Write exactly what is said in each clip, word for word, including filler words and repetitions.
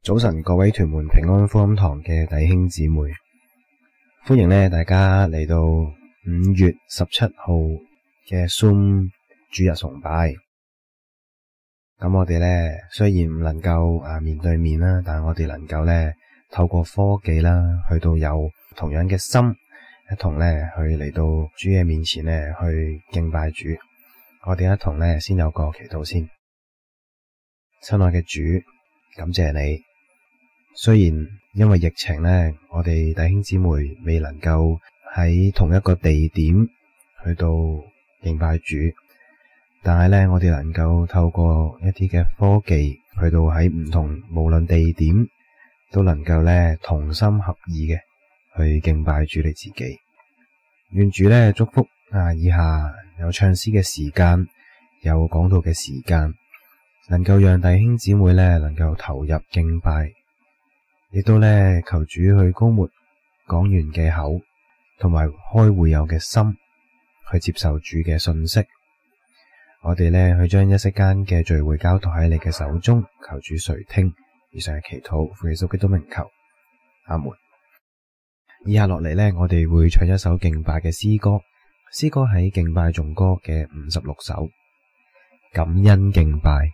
早晨，各位屯門平安福音堂嘅弟兄姊妹，歡迎咧大家嚟到五月十七號嘅 Zoom 主日崇拜。咁我哋咧雖然唔能夠啊面對面啦，但係我哋能夠咧透過科技啦，去到有同樣嘅心，一同咧去嚟到主嘅面前咧去敬拜主。我哋一同咧先有個祈禱先。親愛嘅主，感謝你。雖然因為疫情咧，我哋弟兄姊妹未能夠喺同一個地點去到敬拜主，但係咧我哋能夠透過一啲嘅科技去到喺唔同無論地點都能夠咧同心合意嘅去敬拜主你自己。願主咧祝福啊以下有唱詩嘅時間，有講道嘅時間，能夠讓弟兄姊妹咧能夠投入敬拜。亦都咧求主去膏抹講員嘅口，同埋開會友嘅心，去接受主嘅信息。我哋咧去將一息間嘅聚會交託喺你嘅手中，求主垂聽。以上係祈禱，奉耶穌基督名求，阿門。以下落嚟咧，我哋會唱一首敬拜嘅詩歌，詩歌喺敬拜頌歌嘅五十六首，感恩敬拜。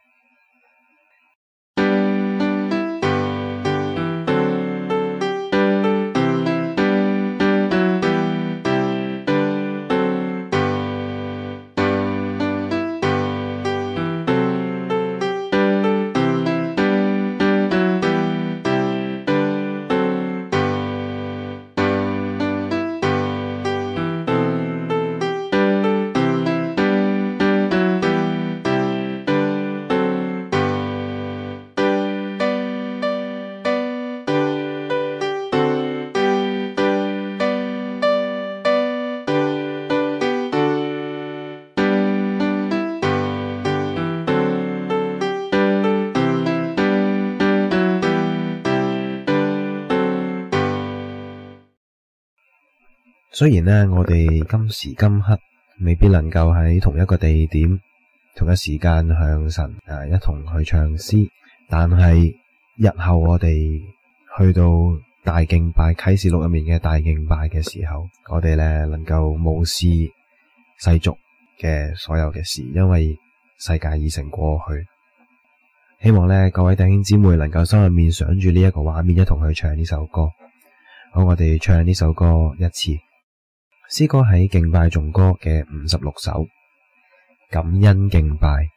雖然呢，我哋今時今刻未必能夠喺同一個地點、同一時間向神啊一同去唱詩，但係日後我哋去到大敬拜啟示錄入面嘅大敬拜嘅時候，我哋咧能夠無視世俗嘅所有嘅事，因為世界已成過去。希望咧各位弟兄姊妹能夠心入面想住呢一個畫面，一同去唱呢首歌。好，我哋唱呢首歌一次。詩歌喺敬拜頌歌嘅五十六首，感恩敬拜。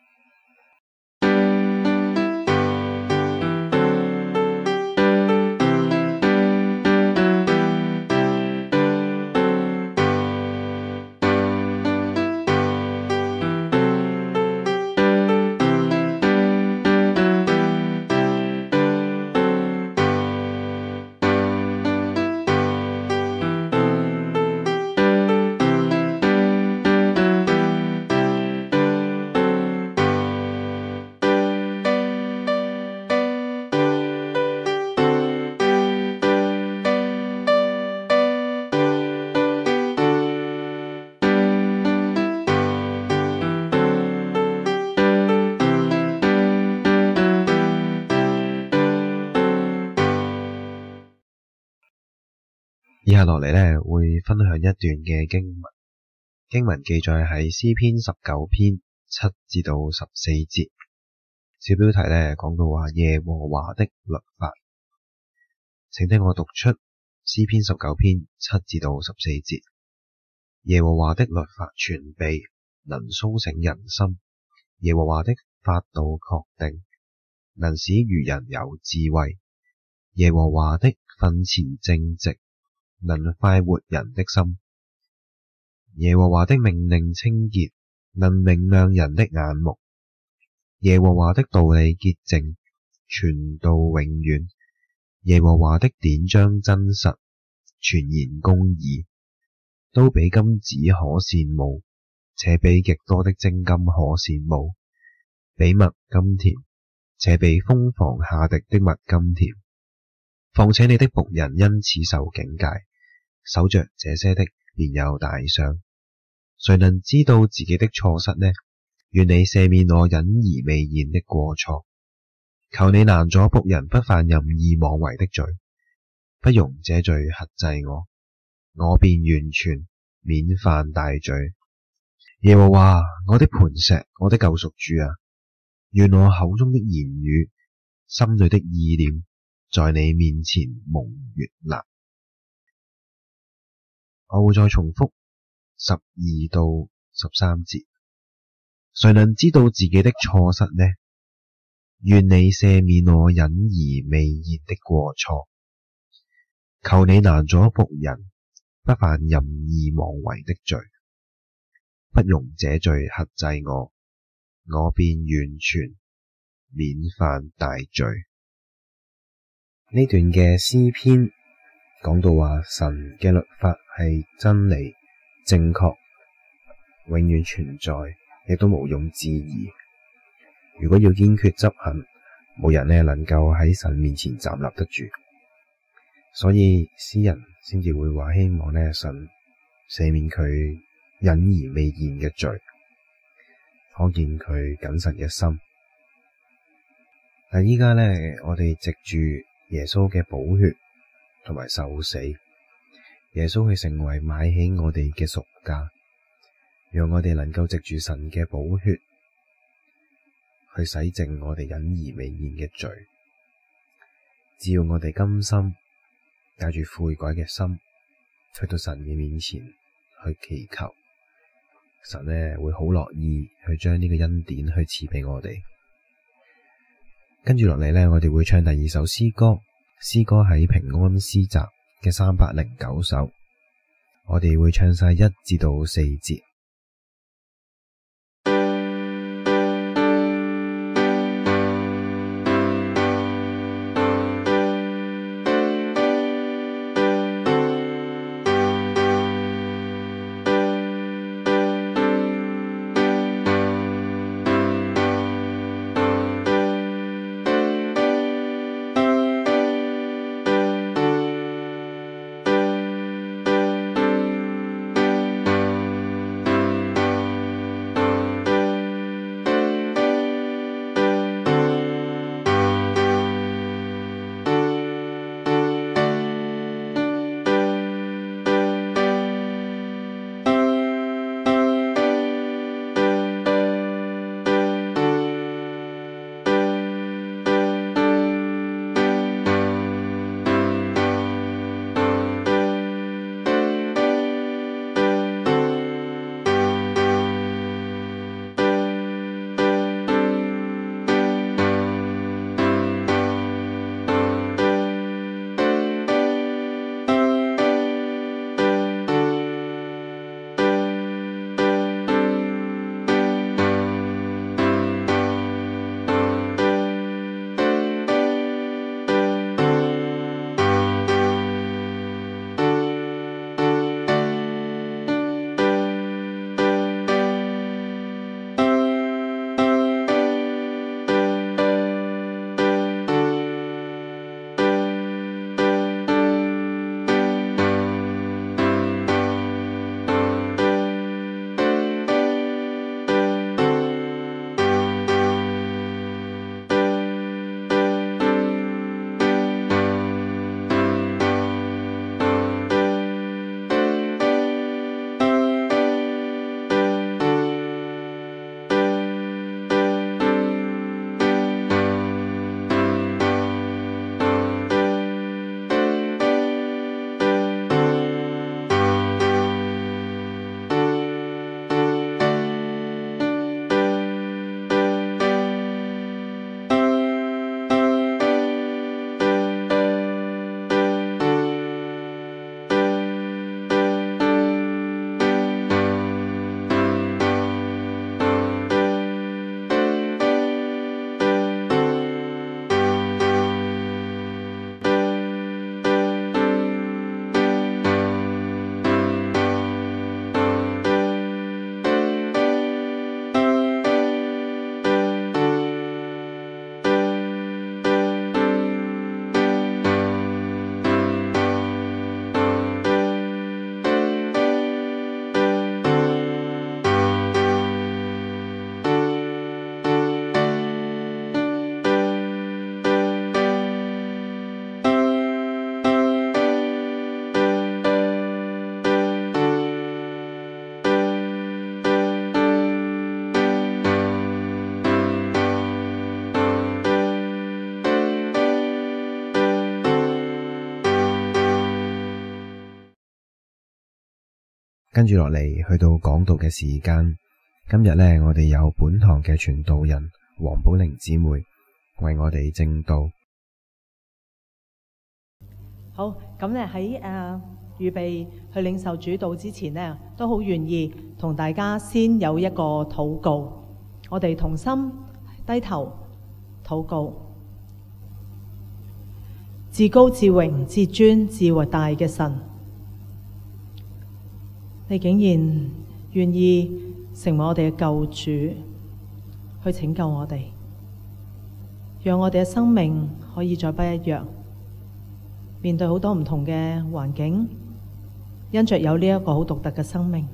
以下落嚟咧，會分享一段嘅經文。經文記載喺詩篇十九篇七至到十四節。小標題咧講到話耶和華的律法，請聽我讀出詩篇十九篇七至到十四節。耶和華的律法全備，能蘇醒人心；耶和華的法度確定，能使愚人有智慧；耶和華的訓詞正直，能快活人的心；耶和華的命令清潔，能明亮人的眼目；耶和華的道理潔淨，傳到永遠；耶和華的典章真實，全然公義，都比金子可羨慕，且比極多的精金可羨慕，比蜜甘甜，且比蜂房下滴的蜜甘甜。況且你的僕人因此受警戒，守着這些的便有大賞。誰能知道自己的錯失呢？願你赦免我隱而未現的過錯。 求你攔阻僕人不犯任意妄為的罪，不容這罪轄制我，我便完全免犯大罪。耶和華，我的磐石，我的救贖主啊，願我口中的言語，心裏的意念，在你面前蒙悅納。我會再重複十二到十三節。誰能知道自己的錯失呢？願你赦免我隱而未現的過錯。求你攔阻僕人不犯任意妄為的罪，不容這罪轄制我，我便完全免犯大罪。呢段嘅詩篇講到話，神嘅律法係真理、正確，永遠存在，亦都毋庸置疑。如果要堅決執行，冇人呢能夠喺神面前站立得住，所以詩人先至會話希望呢神赦免佢隱而未現嘅罪，可見佢謹慎嘅心。但依家呢，我哋藉住耶穌嘅寶血同埋受死，耶穌去成為買起我哋嘅贖價，讓我哋能夠藉住神嘅寶血去洗淨我哋隱而未現嘅罪。只要我哋甘心帶住悔改嘅心去到神嘅面前去祈求，神呢會好樂意去將呢個恩典去賜俾我哋。跟住落嚟呢，我哋會唱第二首詩歌，詩歌喺平安詩集嘅三百零九首，我哋會唱晒一至到四節。 跟住落嚟去到講道嘅時間，今日呢，我哋有本堂嘅傳道人黃寶玲姊妹為我哋證道。 好，咁呢喺誒預備去領受主道之前呢，都好願意同大家先有一個禱告，我哋同心低頭禱告。至高至榮至尊至偉大嘅神，你竟然願意成為我哋嘅救主，去拯救我哋，讓我哋嘅生命可以再不一樣。面對好多唔同嘅環境，因着有呢一個好獨特嘅生命，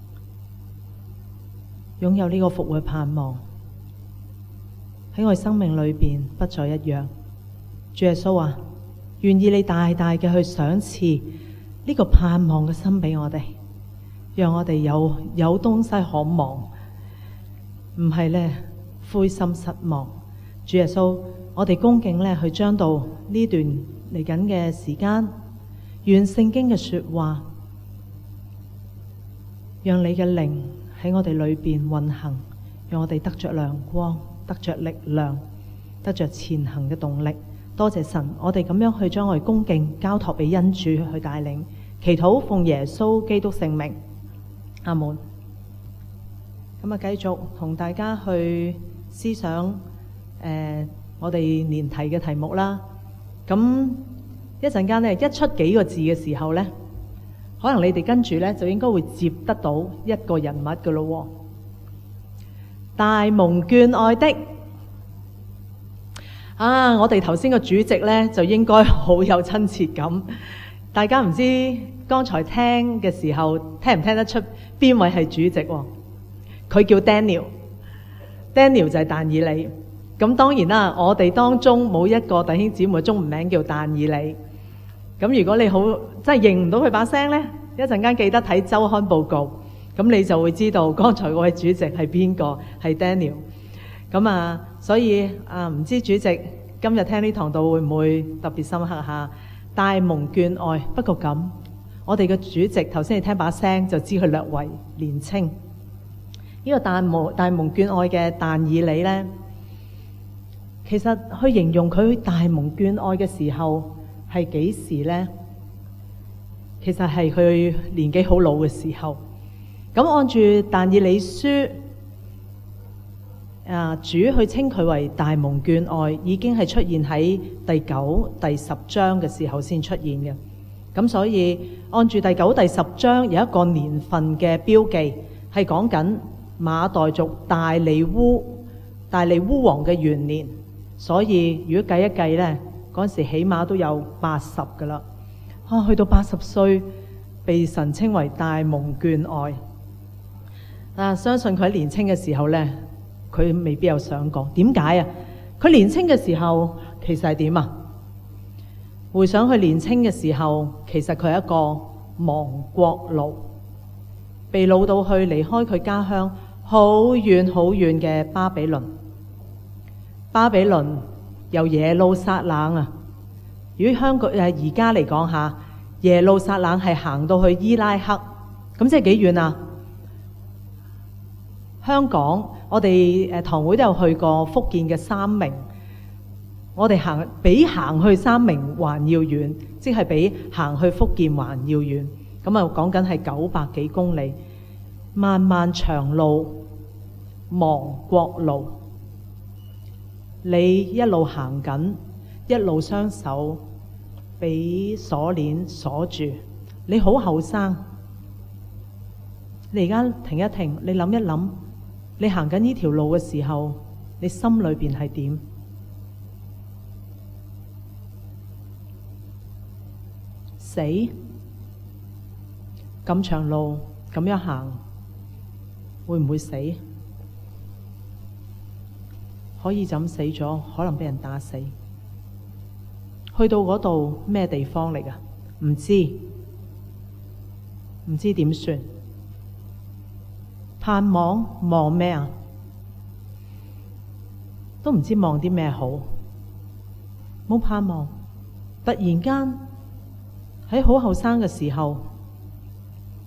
擁有呢個復活盼望，喺我哋生命裏邊不再一樣。主耶穌啊，願意你大大嘅去賞賜呢個盼望嘅心俾我哋，讓我哋有有東西可望，唔係呢灰心失望。主耶穌，我哋恭敬呢去將到呢段嚟緊嘅時間，願聖經嘅說話，讓你嘅靈喺我哋裏邊運行，讓我哋得着亮光，得着力量，得着前行嘅動力。多謝神，我哋咁樣去將我哋恭敬交託俾恩主去帶領，祈禱奉耶穌基督聖名，阿門。咁啊，繼續同大家去思想誒、呃，我哋年題嘅題目啦。咁一陣間呢，一出幾個字嘅時候呢，可能你哋跟住呢，就應該會接得到一個人物噶咯。大蒙眷愛的。啊！我哋頭先個主席呢，就應該好有親切感。大家唔知剛才聽嘅時候聽唔聽得出邊位係主席喎？佢叫 Daniel，Daniel 就係但以理。咁當然啦，我哋當中冇一個弟兄姊妹中文名叫但以理。咁如果你好真係認唔到佢把聲呢，一陣間記得睇週刊報告，咁你就會知道剛才嗰位主席係邊個，係 Daniel。咁啊，所以啊，唔知主席今日聽呢堂道會唔會特別深刻下？大蒙眷愛，不過咁，我哋嘅主席頭先你聽把聲就知佢略為年青。呢、這個大蒙大蒙眷愛嘅但以理呢，其實去形容佢大蒙眷愛嘅時候係幾時呢？其實係佢年紀好老嘅時候。咁按住但以理書。啊！主去稱佢為大蒙眷愛，已經係出現喺第九、第十章嘅時候先出現嘅。咁所以按住第九、第十章有一個年份嘅標記，係講緊馬代族大利烏大利烏王嘅元年。所以如果計一計呢，嗰陣時起碼都有八十噶啦。啊，去到八十歲，被神稱為大蒙眷愛。啊，相信佢喺年青嘅時候呢。佢未必有想過，點解啊？佢年青嘅時候其實係點啊？回想佢年青嘅時候，其實佢係一個亡國奴，被擄到去離開佢家鄉好遠好遠嘅巴比倫。巴比倫由耶路撒冷啊，如果香港誒而家嚟講下，耶路撒冷係行到去伊拉克，咁即係幾遠啊？香港，我哋誒堂會都有去過福建嘅三明，我哋行比行去三明還要遠，即係比行去福建還要遠。咁啊，講緊係九百幾公里，漫漫長路，亡國路。你一路行緊，一路雙手俾鎖鏈鎖住，你好後生。你而家停一停，你諗一諗。你行緊呢條路嘅時候，你心裏邊係點？死？咁長路咁樣行，會唔會死？可以就咁死咗，可能俾人打死。去到嗰度咩地方嚟㗎？唔知，唔知點算？盼望望咩啊？都唔知望啲咩好。冇盼望，突然間喺好後生嘅時候，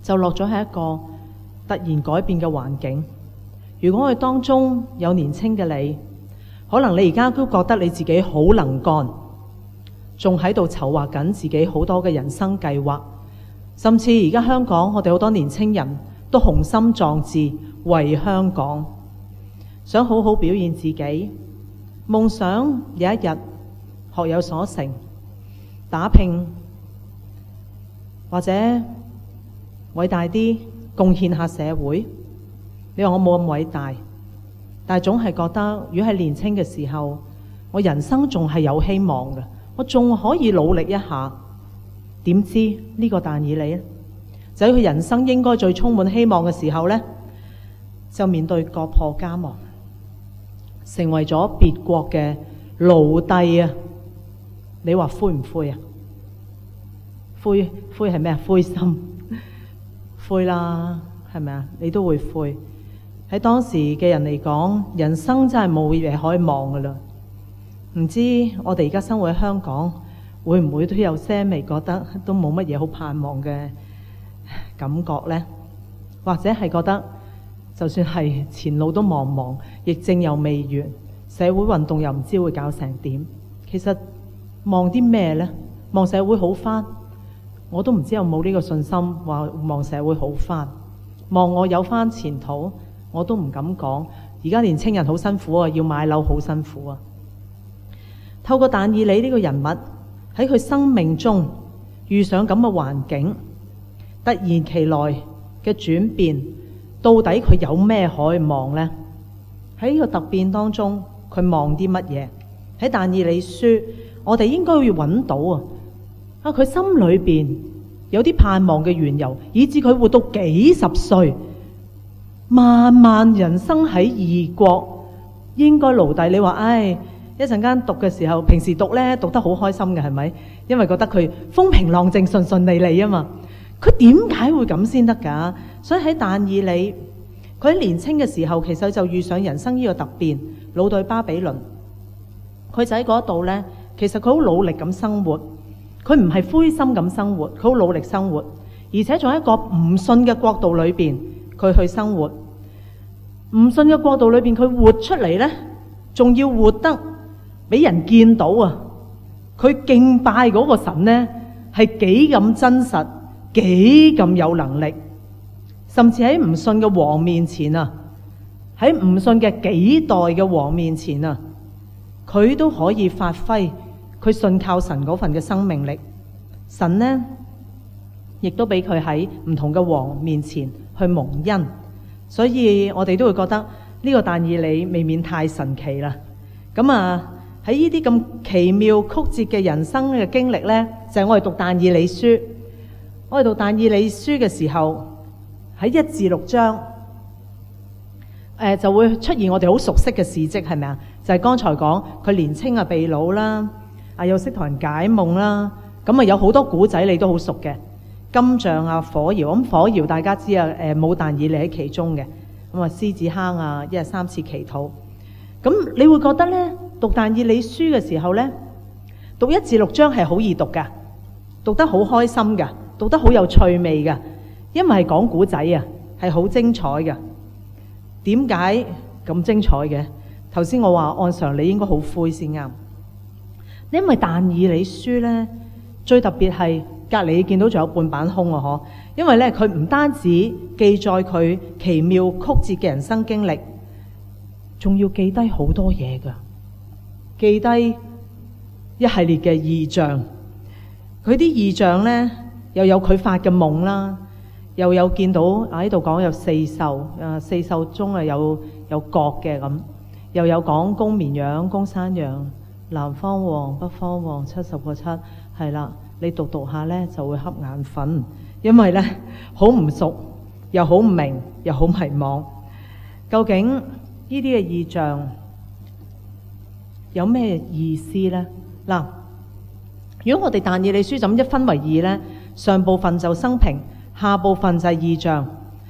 就落咗喺一個突然改變嘅環境。如果我哋當中有年青嘅你，可能你而家都覺得你自己好能幹，仲喺度籌劃緊自己好多嘅人生計劃，甚至而家香港我哋好多年青人都雄心壯志為香港，想好好表現自己，夢想有一日學有所成，打拼，或者偉大啲貢獻下社會。你話我冇咁偉大，但係總係覺得如果係年輕嘅時候，我人生仲係有希望嘅，我仲可以努力一下。點知呢個但以理呢，就喺佢人生應該最充滿希望嘅時候呢，就面對國破家亡，成為咗別國嘅奴隸啊！你話灰唔灰啊？灰灰係咩啊？灰心灰啦，係咪啊？你都會灰。喺當時嘅人嚟講，人生真係冇嘢可以望噶啦。唔知我哋而家生活喺香港，會唔會都有些微覺得都冇乜嘢好盼望嘅感覺呢？或者係覺得就算係前路都茫茫，疫症又未完，社會運動又唔知會搞成點。其實望啲咩呢？望社會好返，我都唔知有冇呢個信心話望社會好返。望我有返前途，我都唔敢講。而家年青人好辛苦啊，要買樓好辛苦啊。透過但以理呢個人物喺佢生命中遇上咁嘅環境，突然其來嘅轉變，到底佢有咩可以望呢？喺呢個突變當中，佢望啲乜嘢？喺但以理書，我哋應該要揾到啊！啊，佢心裏邊有啲盼望嘅緣由，以至佢活到幾十歲，漫漫人生喺異國，應該奴隸。你話唉，一陣間讀嘅時候，平時讀呢，讀得好開心嘅，係咪？因為覺得佢風平浪靜、順順利利啊嘛。佢點解會咁先得㗎？所以喺但以理，佢喺年青嘅時候，其實就遇上人生呢個突變，擄到巴比倫。佢就喺嗰度呢，其實佢好努力咁生活。佢唔係灰心咁生活，佢好努力生活，而且仲喺一個唔信嘅國度裏邊，佢去生活。唔信嘅國度裏邊，佢活出嚟呢，仲要活得俾人見到啊！佢敬拜嗰個神呢，係幾咁真實，幾咁有能力，甚至喺唔信嘅王面前啊，喺唔信嘅幾代嘅王面前啊，佢都可以發揮佢信靠神嗰份嘅生命力。神呢，亦都俾佢喺唔同嘅王面前去蒙恩，所以我哋都會覺得呢個但以理未免太神奇啦。咁啊喺呢啲咁奇妙曲折嘅人生嘅經歷呢，就係我哋讀但以理書。我哋讀但以理書嘅時候，喺一至六章，誒就會出現我哋好熟悉嘅事蹟，係咪啊？就係剛才講佢年青啊被擄啦，啊又識同人解夢啦，咁啊有好多古仔你都好熟嘅，金像啊火窯，咁火窯大家知啊，誒冇但以理喺其中嘅，咁啊獅子坑啊一日三次祈禱，咁你會覺得呢，讀但以理書嘅時候呢，讀一至六章係好易讀噶，讀得好開心噶，讀得好有趣味噶，因為係講古仔啊，係好精彩噶。點解咁精彩嘅？頭先我話按常理應該好灰先啱，因為但以理書呢，最特別係隔離見到仲有半版空啊！嗬，因為呢，佢唔單止記載佢奇妙曲折嘅人生經歷，仲要記低好多嘢噶，記低一系列嘅異象。佢啲異象呢，又有佢發嘅夢啦。又有見到啊！呢度講有四獸，啊四獸中啊有有角嘅咁，又有講公綿羊、公山羊、南方王、北方王，七十個七，係啦。你讀讀下呢就會瞌眼瞓，因為呢好唔熟，又好唔明，又好迷茫。究竟呢啲嘅異象有咩意思呢？嗱，如果我哋但以理書就咁一分為二呢，上部分就生平。下部分就係異象，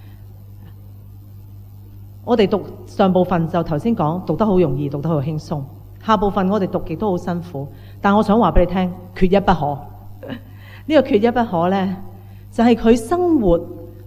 我哋讀上部分就頭先講讀得好容易，讀得好輕鬆。下部分我哋讀極都好辛苦，但我想話俾你聽，缺一不可。呢個缺一不可呢，就係佢生活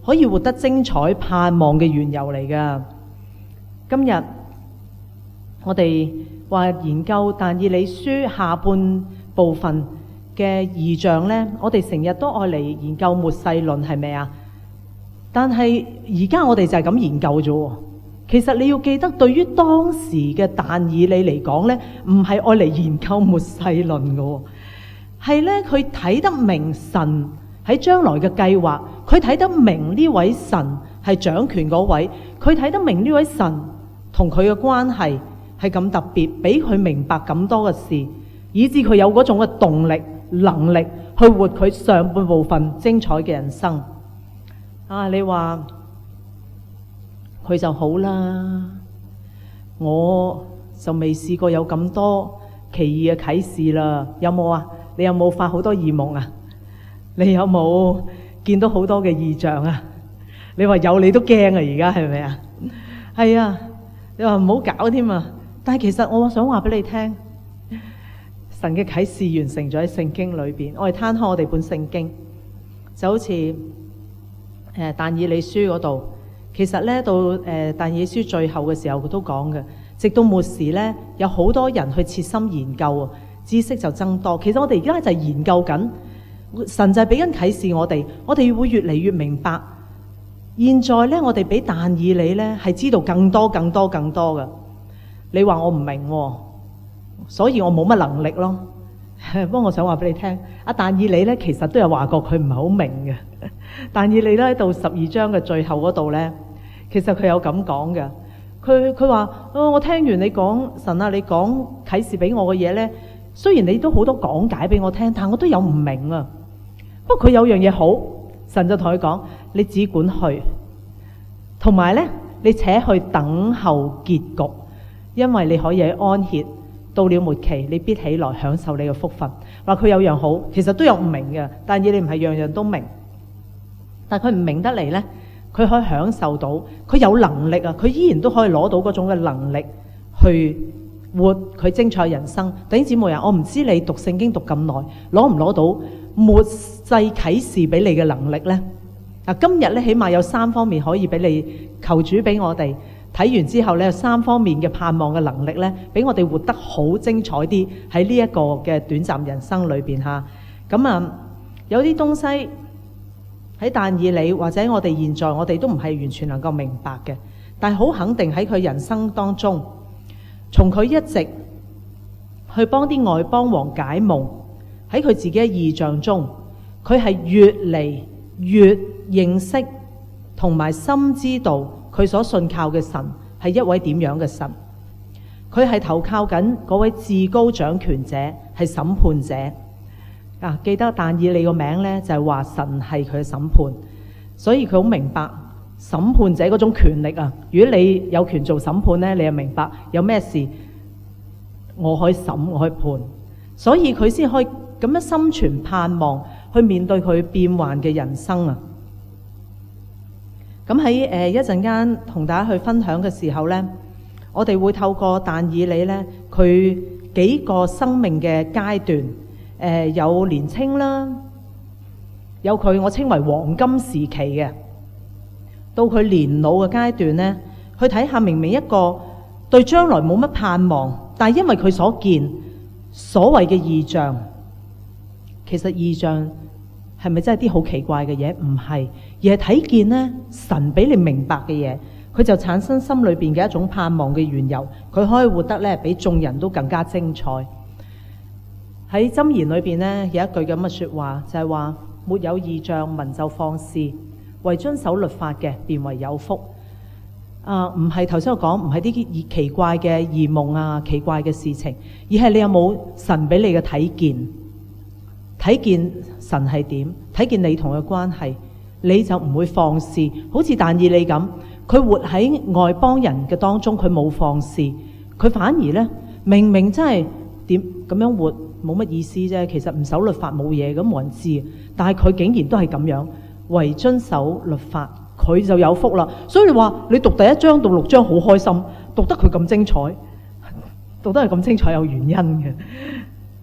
可以活得精彩盼望嘅緣由嚟㗎。今日我哋話研究但以理書下半部分嘅異象呢，我哋成日都愛嚟研究末世論，係咪啊？但係而家我哋就係咁研究啫。其實你要記得，對於當時嘅但以理嚟講呢，唔係愛嚟研究末世論嘅，係呢，佢睇得明神喺將來嘅計劃，佢睇得明呢位神係掌權嗰位，佢睇得明呢位神同佢嘅關係係咁特別，俾佢明白咁多嘅事，以致佢有嗰種嘅動力能力去活佢上半部分精彩嘅人生。啊，你話佢就好啦，我就未試過有咁多奇異嘅啟示啦。有冇啊？你有冇發好多異夢啊？你有冇見到好多嘅異象啊？你話有你都驚啊，而家係咪啊？係啊，你話唔好搞添啊！但係其實我想話俾你聽，神嘅啟示完成咗喺聖經裏邊。我哋攤開我哋本聖經，就好似誒但以理書嗰度，其實咧到誒但以理書最後嘅時候，佢都講嘅，直到末時咧，有好多人去切心研究，知識就增多。其實我哋而家就係研究緊，神就係俾緊啟示我哋，我哋會越嚟越明白。現在咧，我哋比但以理咧係知道更多、更多、更多嘅。你話我唔明喎，所以我冇乜能力咯。不過我想話俾你聽，阿但以理咧其實都有話過佢唔係好明嘅。但以理咧到十二章嘅最後嗰度咧，其實佢有咁講嘅。佢佢話：哦，我聽完你講神啊，你講啟示俾我嘅嘢咧，雖然你都好多講解俾我聽，但我都有唔明啊。不過佢有樣嘢好，神就同佢講：你只管去，同埋咧你且去等候結局，因為你可以喺安歇。到了末期，你必起來享受你嘅福分。話佢有樣好，其實都有唔明嘅，但以理唔係樣樣都明。但佢唔明得嚟呢，佢可以享受到，佢有能力啊，佢依然都可以攞到嗰種嘅能力去活佢精彩人生。弟兄姊妹啊，我唔知你讀聖經讀咁耐，攞唔攞到末世啟示俾你嘅能力呢？啊，今日呢，起碼有三方面可以俾你求主俾我哋。睇完之後咧，有三方面嘅盼望嘅能力咧，俾我哋活得好精彩啲喺呢一個嘅短暫人生裏邊嚇。咁啊，有啲東西喺但以理或者我哋現在我哋都唔係完全能夠明白嘅，但係好肯定喺佢人生當中，從佢一直去幫啲外邦王解夢，喺佢自己嘅異象中，佢係越嚟越認識同埋深知道佢所信靠嘅神係一位點樣嘅神。佢係投靠緊嗰位至高掌權者，係審判者啊！記得但以理個名呢，就係話神係佢嘅審判，所以佢好明白審判者嗰種權力啊！如果你有權做審判呢，你就明白有咩事我可以審，我可以判，所以佢先可以咁樣心存盼望去面對佢變幻嘅人生啊！咁喺誒一陣間同大家去分享嘅時候呢，我哋會透過但以理呢，佢幾個生命嘅階段，誒、呃、有年青啦，有佢我稱為黃金時期嘅，到佢年老嘅階段呢，去睇下明明一個對將來冇乜盼望，但係因為佢所見所謂嘅異象，其實異象係咪真係啲好奇怪嘅嘢？唔係，而係睇見呢神俾你明白嘅嘢，佢就產生心裏邊嘅一種盼望嘅緣由，佢可以活得咧比眾人都更加精彩。喺箴言裏邊呢，有一句咁嘅說話，就係話沒有異象，民就放肆，為遵守律法嘅便為有福。啊，唔係頭先我講，唔係啲奇怪嘅異夢啊，奇怪嘅事情，而係你有冇神俾你嘅睇見？睇見神係點，睇見你同佢關係，你就唔會放肆。好似但以理咁，佢活喺外邦人嘅當中，佢冇放肆，佢反而呢，明明真係點咁樣活冇乜意思啫。其實唔守律法冇嘢，咁冇人知。但係佢竟然都係咁樣，為遵守律法，佢就有福啦。所以你話你讀第一章到六章好開心，讀得佢咁精彩，讀得係咁精彩有原因嘅。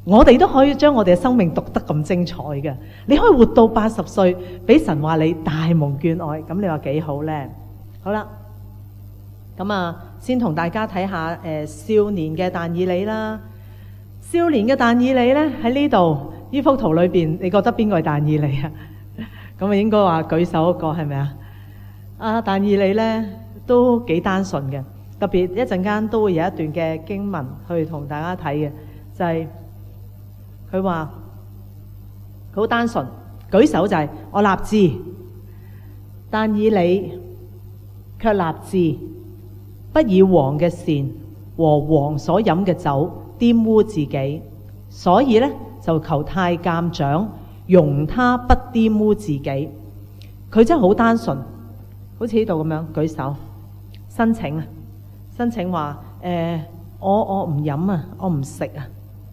我哋都可以將我哋嘅生命讀得咁精彩嘅。你可以活到八十歲，俾神話你大蒙眷愛，咁你話幾好呢？好啦，咁啊，先同大家睇下誒、呃、少年嘅但以理啦。少年嘅但以理呢，喺呢度呢幅圖裏邊，你覺得邊個係但以理啊？咁啊，應該話舉手嗰個係咪啊？啊，但以理呢都幾單純嘅，特別一陣間都會有一段嘅經文去同大家睇嘅，就係佢話佢好單純，舉手就係、是、我立志，但以理卻立志不以王嘅膳和王所飲嘅酒玷污自己，所以呢，就求太監長容他不玷污自己。佢真係好單純，好似呢度咁樣舉手申請啊，申請話誒、呃，我我唔飲啊，我唔食啊。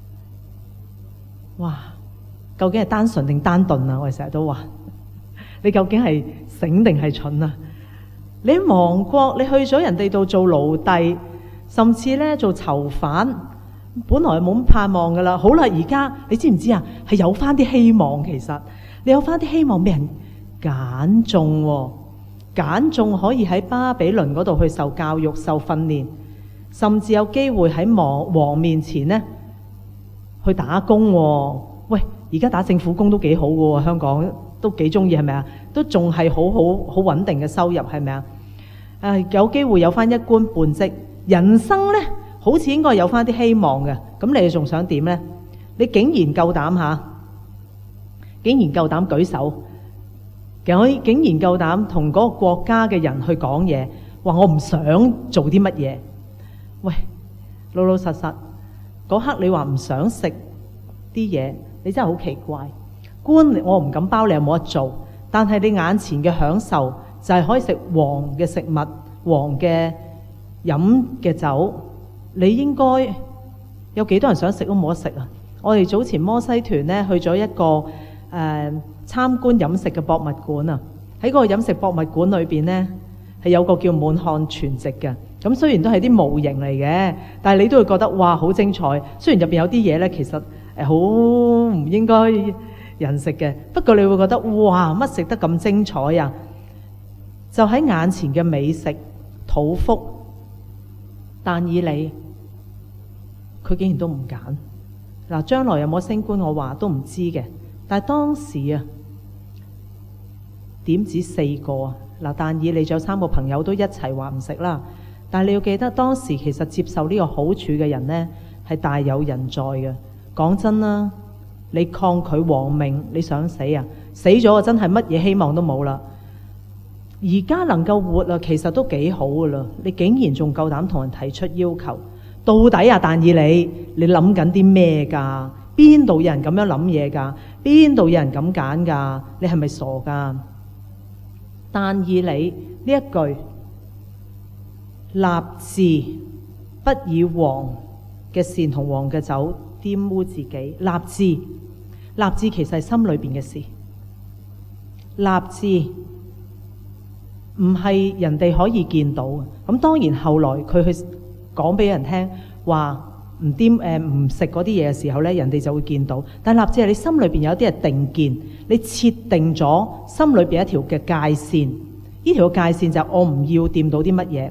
哇！究竟係單純定單鈍啊？我哋成日都話，你究竟係醒定係蠢啊？你喺亡國，你去咗人哋度做奴隸，甚至咧做囚犯，本來冇乜盼望噶啦。好啦，而家你知唔知啊？係有翻啲希望，其實你有翻啲希望，俾人揀中、哦，揀中可以喺巴比倫嗰度去受教育、受訓練，甚至有機會喺王王面前呢去打工、哦。喂，而家打政府工都幾好嘅，香港都幾中意，係咪啊？都仲係好好好穩定嘅收入，係咪啊？誒，有機會有翻一官半職，人生呢好似應該有翻啲希望嘅。咁你仲想點呢？你竟然夠膽吓，竟然夠膽舉手，竟竟然夠膽同嗰個國家嘅人去講嘢，話我唔想做啲乜嘢。喂，老老實實嗰刻你話唔想食啲嘢，你真係好奇怪。官我唔敢包你有冇得做，但係你眼前嘅享受就係可以食王嘅食物、王嘅飲嘅酒，你應該有幾多人想食都冇得食啊！我哋早前摩西團呢去咗一個誒、呃、參觀飲食嘅博物館啊，喺嗰個飲食博物館裏邊呢，係有個叫滿漢全席嘅。咁雖然都係啲模型嚟嘅，但係你都會覺得哇好精彩。雖然入邊有啲嘢呢，其實誒好唔應該人食嘅，不過你會覺得哇乜食得咁精彩啊！就喺眼前嘅美食肚腹，但以理佢竟然都唔揀。嗱，將來有冇升官我話都唔知嘅，但係當時啊點止四個啊？嗱，但以理仲有三個朋友都一齊話唔食啦。但係你要記得，當時其實接受呢個好處嘅人呢係大有人在嘅。講真啦，你抗拒王命，你想死啊？死咗真係乜嘢希望都冇啦。而家能夠活啊，其實都幾好噶啦。你竟然仲夠膽同人提出要求，到底啊但以理，你諗緊啲咩噶？邊度有人咁樣諗嘢噶？邊度有人咁揀噶？你係咪傻噶？但以理呢一句立志不以王嘅膳同王嘅酒玷污自己，立志立志其實係心裏邊嘅事，立志唔係人哋可以見到嘅。咁當然後來佢去講俾人聽話唔掂誒唔食嗰啲嘢嘅時候呢，人哋就會見到。但立志係你心裏邊有啲係定見，你設定咗心裏邊一條嘅界線，呢條界線就係我唔要掂到啲乜嘢。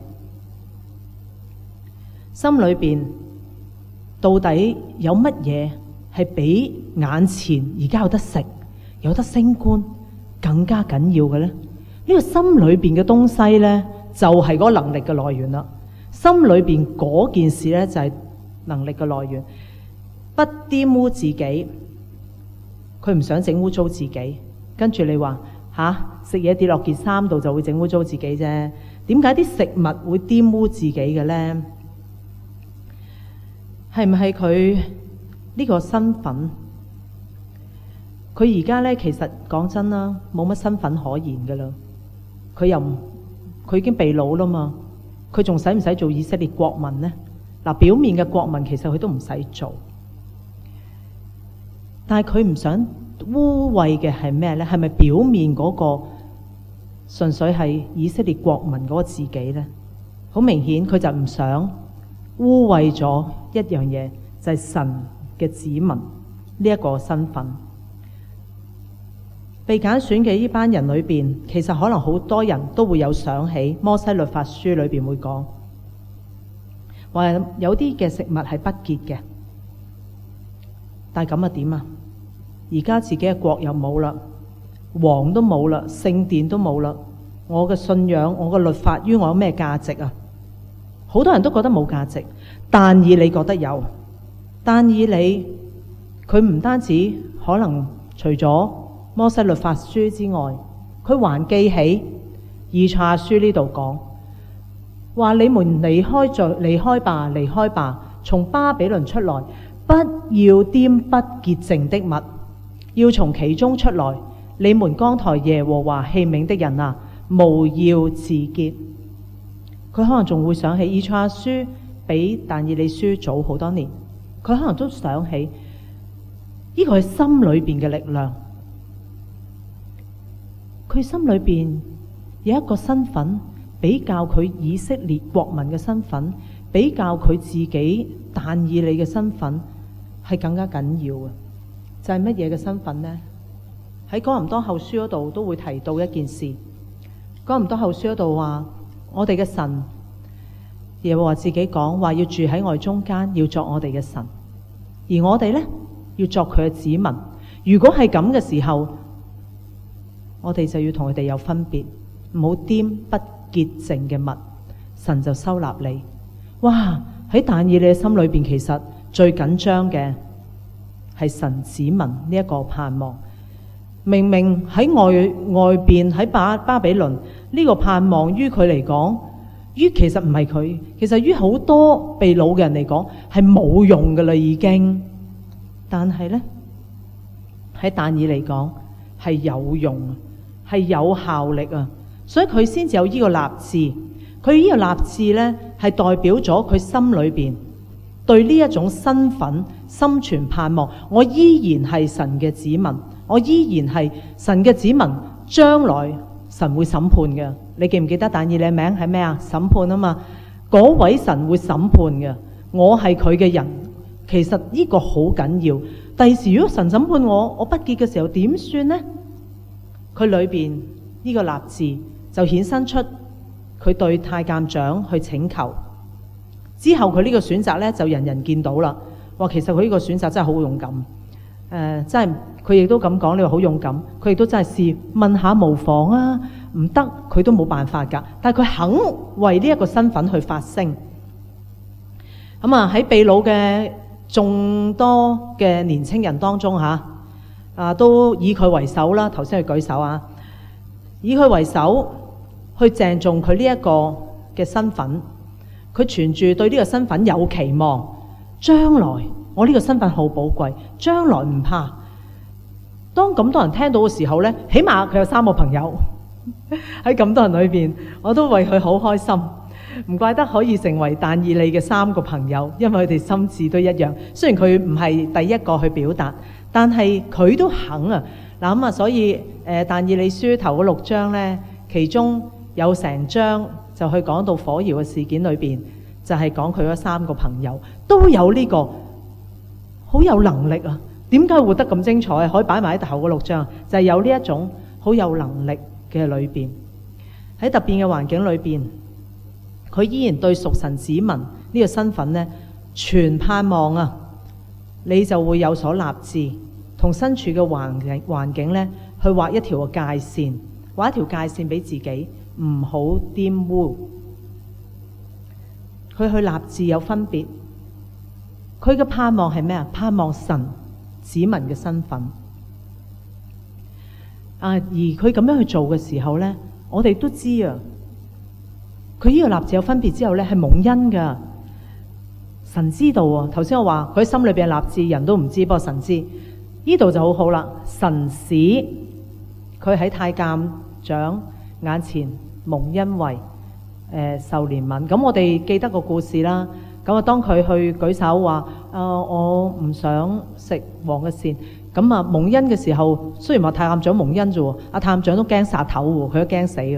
心裏邊到底有乜嘢係比眼前而家有得食、有得升官更加緊要嘅呢？呢個心裏邊嘅東西呢，就係嗰個能力嘅來源啦。心裏邊嗰件事呢，就係能力嘅來源。不玷污自己，佢唔想整污糟自己。跟住你話吓，食嘢跌落件衫度就會整污糟自己啫？點解啲食物會玷污自己嘅呢？係唔係佢呢個身份？佢而家呢，其實講真啦，冇乜身份可言噶啦。佢又唔，佢已經被擄啦嘛。佢仲使唔使做以色列國民呢？嗱，表面嘅國民其實佢都唔使做，但係佢唔想污穢嘅係咩呢？係咪表面嗰個純粹係以色列國民嗰個自己呢？好明顯佢就唔想污穢咗一樣嘢，就係神嘅子民呢一個身份。被揀選嘅呢班人裏邊，其實可能好多人都會有想起摩西律法書裏邊會講，話有啲嘅食物係不潔嘅，但係咁啊點啊？而家自己嘅國又冇啦，王都冇啦，聖殿都冇啦，我嘅信仰，我嘅律法於我有咩價值啊？好多人都覺得冇價值，但以理覺得有，但以理佢唔單止可能除咗摩西律法書之外，佢還記起以賽亞書呢度講話：你們離開在離開吧，離開吧，從巴比倫出來，不要掂不潔淨的物，要從其中出來。你們扛抬耶和華器皿的人啊，務要自潔。佢可能仲會想起以賽亞書比但以理書早好多年，佢可能都想起呢個係心裏邊嘅力量。佢心裏邊有一個身份，比較佢以色列國民嘅身份，比較佢自己但以理嘅身份係更加緊要嘅。就係乜嘢嘅身份呢？喺哥林多後書嗰度都會提到一件事。哥林多後書嗰度話，我哋嘅神耶和華自己講話，要住喺我哋中間，要作我哋嘅神，而我哋呢，要作佢嘅子民。如果係咁嘅時候，我哋就要同佢哋有分別，唔好掂不潔淨嘅物，神就收納你。哇！喺但以理嘅心裏邊，其實最緊張嘅係神子民呢一個盼望。明明喺外外邊喺巴巴比倫呢個盼望，於佢嚟講，於其實唔係佢，其實於好多被擄嘅人嚟講係冇用噶啦已經。但係呢，喺但以理嚟講係有用，係有效力啊！所以佢先至有呢個立志。佢呢個立志呢，係代表咗佢心裏邊對呢一種身份心存盼望。我依然係神嘅子民，我依然係神嘅子民，將來神會審判嘅。你記唔記得但以理名係咩啊？審判啊嘛，嗰位神會審判嘅。我係佢嘅人，其實呢個好緊要。第時如果神審判我，我不潔嘅時候點算呢？佢裏邊呢個立志就衍生出佢對太監長去請求，之後佢呢個選擇呢，就人人見到啦。話其實佢呢個選擇真係好勇敢，誒、呃，真係佢亦都咁講，你話好勇敢，佢亦都真係試問下無妨啊，唔得佢都冇辦法㗎，但係佢肯為呢一個身份去發聲。咁啊喺被擄嘅眾多嘅年青人當中嚇，啊都以佢為首啦。頭先佢舉手啊，以佢為首去鄭重佢呢一個嘅身份。佢存住對呢個身份有期望，將來我呢個身份好寶貴，將來唔怕。當咁多人聽到嘅時候呢，起碼佢有三個朋友喺咁多人裏邊，我都為佢好開心。唔怪得可以成為但以理嘅三個朋友，因為佢哋心智都一樣。雖然佢唔係第一個去表達，但係佢都肯啊。嗱咁啊，所以誒但以理書頭嗰六章呢，其中有成章就去講到火窯嘅事件裏邊，就係講佢嗰三個朋友都有呢個好有能力啊。點解活得咁精彩？可以擺埋喺頭嗰六章，就係有呢一種好有能力嘅裏邊，喺特別嘅環境裏邊。佢依然對屬神子民呢個身份呢，全盼望啊！你就會有所立志，同身處嘅環境環境呢，去畫一條界線，畫一條界線俾自己，唔好玷污。佢去立志有分別。佢嘅盼望係咩啊？盼望神子民嘅身份。啊！而佢咁樣去做嘅時候呢，我哋都知啊。佢呢個立志有分別之後呢，係蒙恩噶。神知道啊。頭先我話佢心裏邊立志，人都唔知，不過神知。呢度就好好啦。神使佢喺太監長眼前蒙恩惠，誒、呃、受憐憫。咁我哋記得個故事啦。咁啊，當佢去舉手話：啊、呃，我唔想食王嘅膳。咁啊，蒙恩嘅時候，雖然話太監長蒙恩啫喎，阿太監長都驚殺頭喎，佢都驚死喎。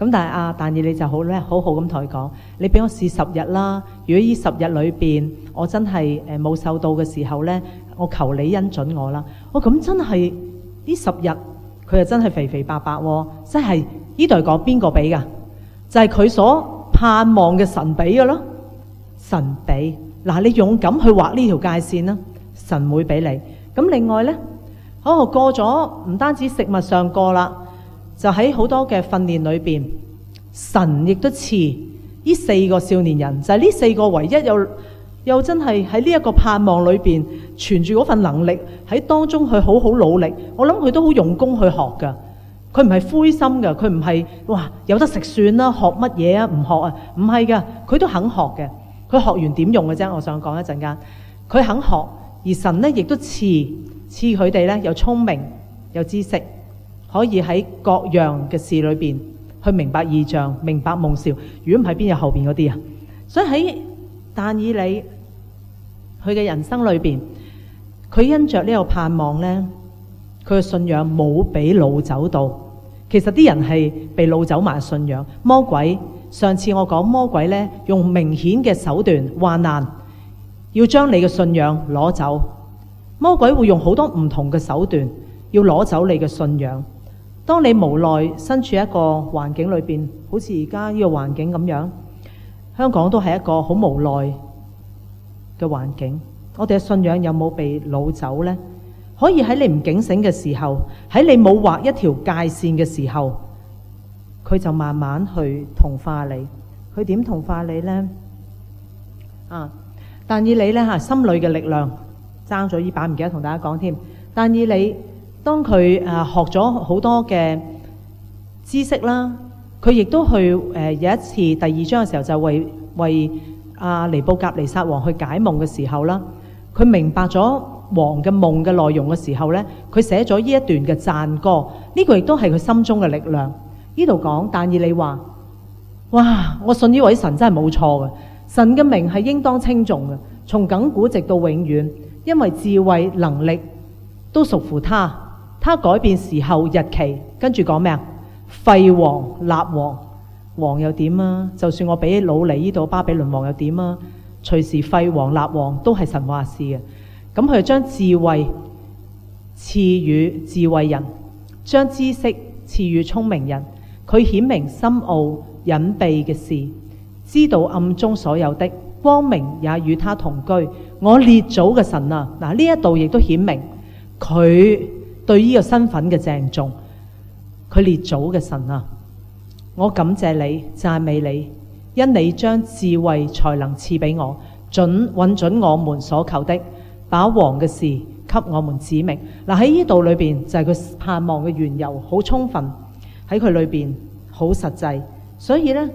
咁但係啊，但以理就好咧，好好咁同佢講：你俾我試十日啦。如果呢十日裏邊我真係誒冇受到嘅時候咧，我求你恩準我啦。哦，咁真係呢十日佢又真係肥肥白白喎，真係呢度係講邊個俾㗎？就係佢所盼望嘅神俾嘅咯。神俾嗱，你勇敢去畫呢條界線啦，神會俾你。咁另外咧，哦過咗唔單止食物上過啦。就喺好多嘅訓練裏邊，神亦都賜呢四個少年人，就係、是、呢四個唯一又又真係喺呢一個盼望裏邊存住嗰份能力喺當中去好好努力。我諗佢都好用功去學㗎，佢唔係灰心㗎，佢唔係哇有得食算啦，學乜嘢啊唔學啊，唔係㗎，佢都肯學嘅。佢學完點用嘅啫？我想講一陣間，佢肯學，而神呢亦都賜賜佢哋呢，有聰明有知識。可以喺各樣嘅事裏邊去明白異象、明白夢兆。如果唔係，邊有後邊嗰啲啊？所以喺但以理佢嘅人生裏邊，佢因着呢個盼望呢，佢嘅信仰冇俾擄走到。其實啲人係被擄走埋信仰。魔鬼上次我講魔鬼呢，用明顯嘅手段患難，要將你嘅信仰攞走。魔鬼會用好多唔同嘅手段，要攞走你嘅信仰。當你無奈身處一個環境裏邊，好似而家呢個環境咁樣，香港都係一個好無奈嘅環境。我哋嘅信仰有冇被擄走呢？可以喺你唔警醒嘅時候，喺你冇畫一條界線嘅時候，佢就慢慢去同化你。佢點同化你呢？啊！但以理呢，吓，心裏嘅力量爭咗呢把，唔記得同大家講添。但以理當佢誒學咗好多嘅知識啦，佢亦都去誒、呃、有一次第二章嘅時候就為為阿尼布甲尼撒王去解夢嘅時候啦，佢明白咗王嘅夢嘅內容嘅時候呢，佢寫咗呢一段嘅讚歌，呢、這個亦都係佢心中嘅力量。呢度講但以理話：哇！我信呢位神真係冇錯嘅，神嘅名係應當稱頌嘅，從亙古直到永遠，因為智慧能力都屬乎他。他改變時候日期，跟住講咩啊？廢王立王，王又點啊？就算我俾老尼呢度巴比倫王又點啊？隨時廢王立王都係神話事嘅。咁佢就將智慧賜予智慧人，將知識賜予聰明人。佢顯明深奧隱秘嘅事，知道暗中所有的，光明也與他同居。我列祖嘅神啊，嗱呢一度亦都顯明佢對呢個身份嘅鄭重。佢列祖嘅神啊，我感謝你，讚美你，因你將智慧才能賜俾我，準允准我們所求的，把王嘅事給我們指明。嗱喺呢度裏邊就係佢盼望嘅緣由，好充分喺佢裏邊，好實際。所以呢，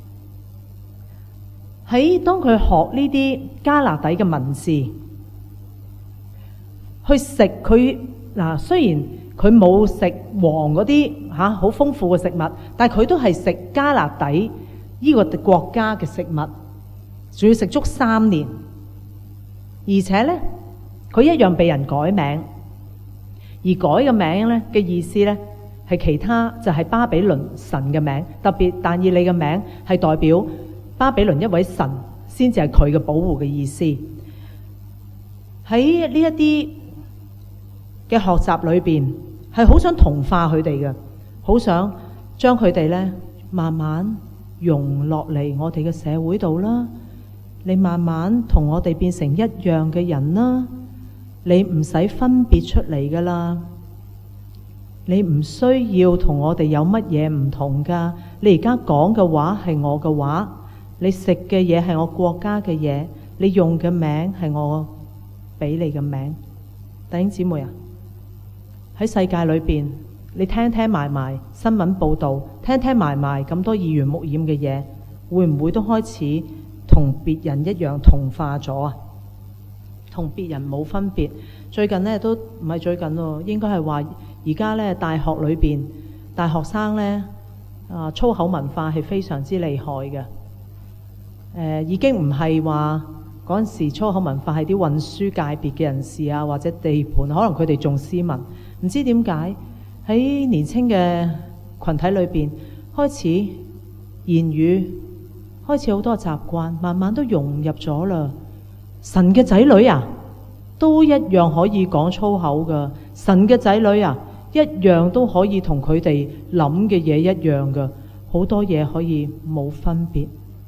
喺當佢學呢啲迦勒底嘅文字，去食佢嗱，雖然佢冇食王嗰啲吓好豐富嘅食物，但係佢都係食迦勒底呢個國家嘅食物，仲要食足三年，而且呢，佢一樣被人改名，而改嘅名呢嘅意思呢，係其他就係巴比倫神嘅名，特別但以理嘅名係代表巴比倫一位神，先至係佢嘅保護嘅意思。喺呢一啲嘅學習裏邊，係好想同化佢哋嘅，好想將佢哋呢慢慢融落嚟我哋嘅社會度啦。你慢慢同我哋變成一樣嘅人啦，你唔使分別出嚟噶啦，你唔需要同我哋有乜嘢唔同噶。你而家講嘅話係我嘅話，你食嘅嘢係我國家嘅嘢，你用嘅名係我俾你嘅名。弟兄姊妹啊，喺世界裏邊，你聽聽埋埋新聞報道，聽聽埋埋咁多耳濡目染嘅嘢，會唔會都開始同別人一樣同化咗啊？同別人冇分別。最近呢，都唔係最近咯，應該係話而家呢，大學裏邊大學生呢，啊粗口文化係非常之厲害嘅。誒、呃、已經唔係話嗰陣時粗口文化係啲運輸界別嘅人士啊，或者地盤，可能佢哋仲斯文。唔知點解喺年輕嘅群體裏邊， 開始言語，開始好多習慣，慢慢都融入咗啦。神嘅仔女啊，都一樣可以講粗口噶。神嘅仔女啊，一樣都可以同佢哋諗嘅嘢一樣噶。好多嘢可以冇分別。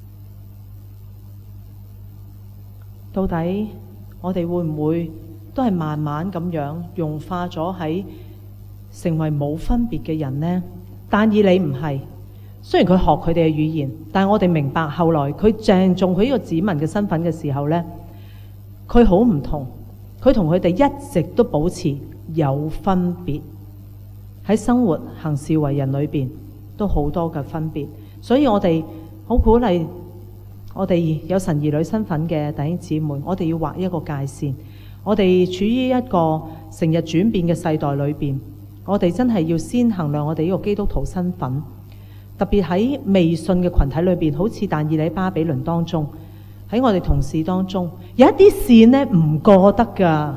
到底我哋會唔會都係慢慢咁樣融化咗喺成為冇分別嘅人呢？但以理唔係，雖然佢學佢哋嘅語言，但係我哋明白後來佢鄭重佢呢個子民嘅身份嘅時候呢，佢好唔同，佢同佢哋一直都保持有分別，喺生活行事為人裏邊都好多嘅分別。所以我哋好鼓勵我哋有神兒女身份嘅弟兄姊妹，我哋要畫一個界線。我哋處於一個成日轉變嘅世代裏邊，我哋真係要先衡量我哋呢個基督徒身份。特別喺未信嘅群體裏邊，好似但以理巴比倫當中，喺我哋同事當中，有一啲線呢唔過得噶。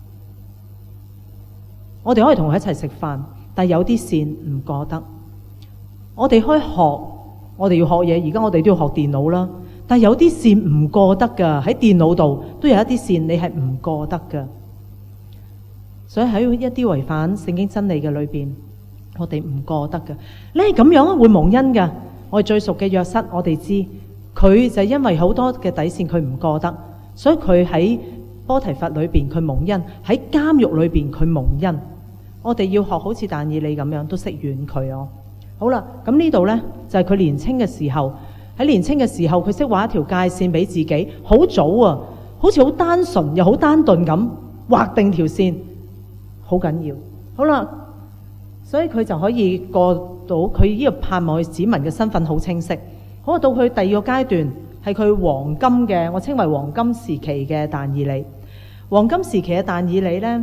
我哋可以同佢一齊食飯，但係有啲線唔過得。我哋可以學，我哋要學嘢，而家我哋都要學電腦啦。但係有啲線唔過得噶，喺電腦度都有一啲線你係唔過得噶。所以喺一啲違反聖經真理嘅裏邊，我哋唔過得噶。你係咁樣會蒙恩噶。我哋最熟嘅約瑟，我哋知佢就因為好多嘅底線佢唔過得，所以佢喺波提乏裏邊佢蒙恩，喺監獄裏邊佢蒙恩。我哋要學好似但以理咁樣，都識遠佢哦。好啦，咁呢度呢，就係、是、佢年青嘅時候。喺年青嘅時候，佢識畫一條界線俾自己，好早啊，好似好單純又好單純咁畫定條線，好緊要。好啦，所以佢就可以過到佢呢個盼望佢子民嘅身份好清晰。好，到佢第二個階段係佢黃金嘅，我稱為黃金時期嘅但以理。黃金時期嘅但以理呢，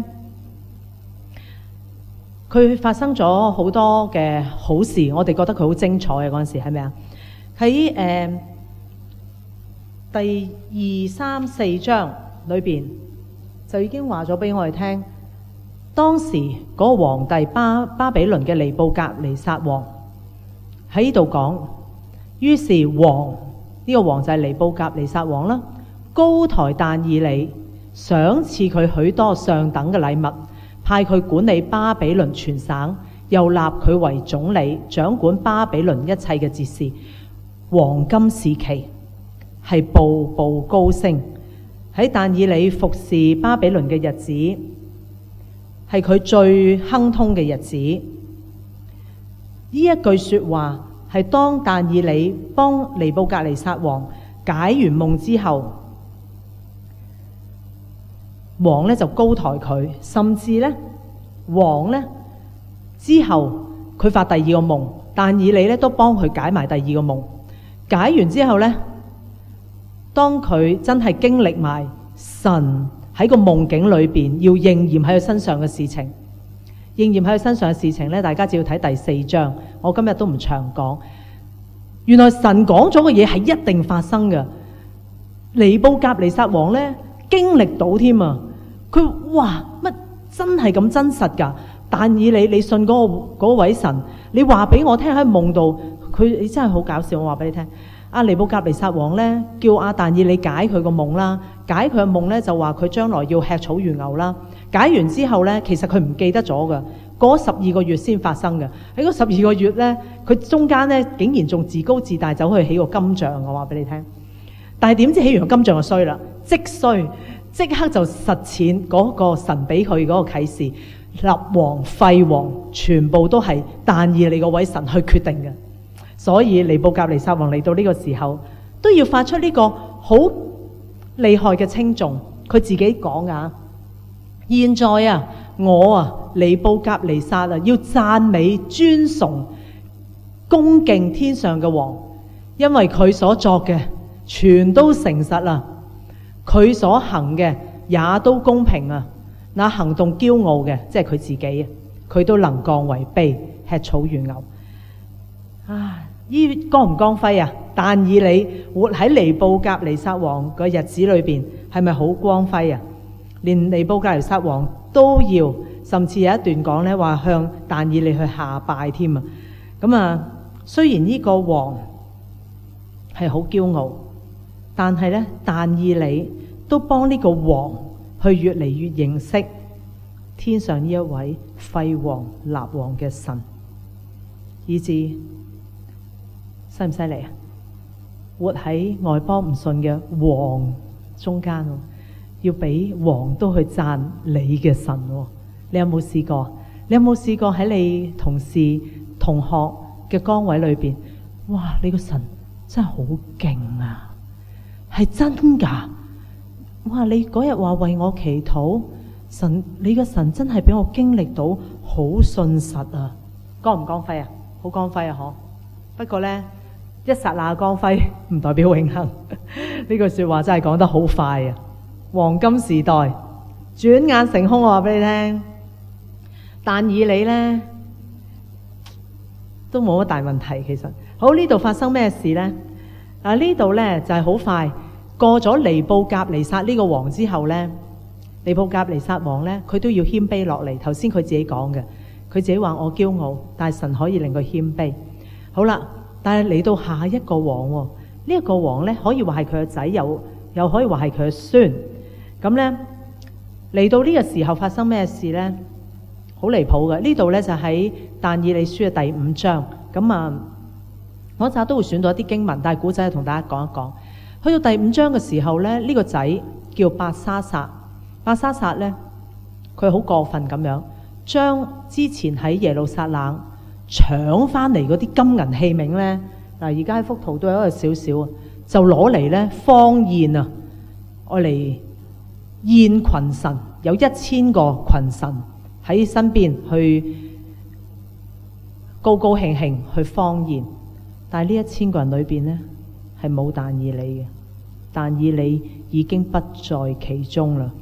佢發生咗好多嘅好事，我哋覺得佢好精彩嘅嗰陣時係咪啊？喺誒、呃、第二三四章裏邊就已經話咗俾我哋聽，當時嗰個皇帝巴巴比倫嘅尼布甲尼撒王喺呢度講，於是王呢、呢個王就係尼布甲尼撒王啦，高抬但以理，賞賜佢許多上等嘅禮物，派佢管理巴比倫全省，又立佢為總理，掌管巴比倫一切嘅節事。黃金時期係步步高升，喺但以理服侍巴比倫嘅日子係佢最亨通嘅日子。呢一句說話係當但以理幫尼布甲尼撒王解完夢之後，王呢就高抬佢，甚至呢王呢之後佢發第二個夢，但以理呢都幫佢解埋第二個夢。解完之後呢，當佢真係經歷埋神喺個夢境裏邊要應驗喺佢身上嘅事情，應驗喺佢身上嘅事情呢，大家只要睇第四章，我今日都唔長講。原來神講咗嘅嘢係一定發生嘅。尼布甲尼撒王呢，經歷到添啊！佢哇乜真係咁真實㗎？但以理你信嗰、嗰個、嗰位神，你話俾我聽喺夢度。佢你真係好搞笑，我話俾你聽。阿尼布甲尼撒王呢，叫阿但以理解佢個夢啦，解佢個夢呢，就話佢將來要吃草如牛啦。解完之後呢，其實佢唔記得咗噶，嗰十二個月先發生嘅。喺嗰十二個月呢，佢中間呢，竟然仲自高自大走去起個金像，我話俾你聽。但係點知起完個金像就衰啦，即衰，即刻就實踐嗰個神俾佢嗰個啟示，立王廢王全部都係但以理嗰位神去決定嘅。所以尼布甲尼撒王嚟到呢個時候，都要發出呢個好厲害嘅稱頌。佢自己講啊，現在啊，我啊尼布甲尼撒啊，要讚美尊崇恭敬天上嘅王，因為佢所作嘅全都誠實啦，佢所行嘅也都公平啊。那行動驕傲嘅，即係佢自己啊，佢都能降為卑，吃草如牛。啊！依光唔光輝啊？但以理活喺尼布甲尼撒王個日子裏邊，係咪好光輝啊？連尼布甲尼撒王都要，甚至有一段講咧話向但以理去下拜添啊！咁啊， 雖然呢個王係好驕傲，但係呢，但以理都幫呢個王去越嚟越認識天上呢一位廢王立王嘅神，以至犀唔犀利啊？活喺外邦唔信嘅王中間，要俾王都去讚你嘅神。你有冇試過？你有冇試過喺你同事同學嘅崗位裏邊？哇！你個神真係好勁啊，係真噶！哇！你嗰日話為我祈禱，神你個神真係俾我經歷到好信實啊！光唔光輝啊？好光輝啊！嗬。不過呢，一剎那光輝唔代表永恆。呢句說話真係講得好快啊！黃金時代轉眼成空，我話俾你聽。但以理呢都冇乜大問題，其實好，呢度發生咩事呢？啊，呢度呢就係、是、好快過咗尼布甲尼撒呢個王之後呢，尼布甲尼撒王呢，佢都要謙卑落嚟。頭先佢自己講嘅，佢自己話我驕傲，但係神可以令佢謙卑。好啦，但係嚟到下一個王、哦，呢、這、一個王呢，可以話係佢嘅仔，又又可以話係佢嘅孫。咁呢，嚟到呢個時候發生咩事呢？好離譜嘅，呢度呢就喺但以理書嘅第五章。咁啊，我一陣都會選到一啲經文，但係古仔同大家講一講。去到第五章嘅時候呢，呢、這個仔叫伯沙撒。伯沙撒呢，佢好過分咁樣，將之前喺耶路撒冷搶翻嚟嗰啲金銀器皿呢，嗱而家喺幅圖都有一個少少啊，就攞嚟呢荒宴啊，愛嚟宴群臣，有一千個群臣喺身邊去高高興興去荒宴，但係呢一千個人裏邊呢，係冇但以理嘅，但以理已經不在其中啦。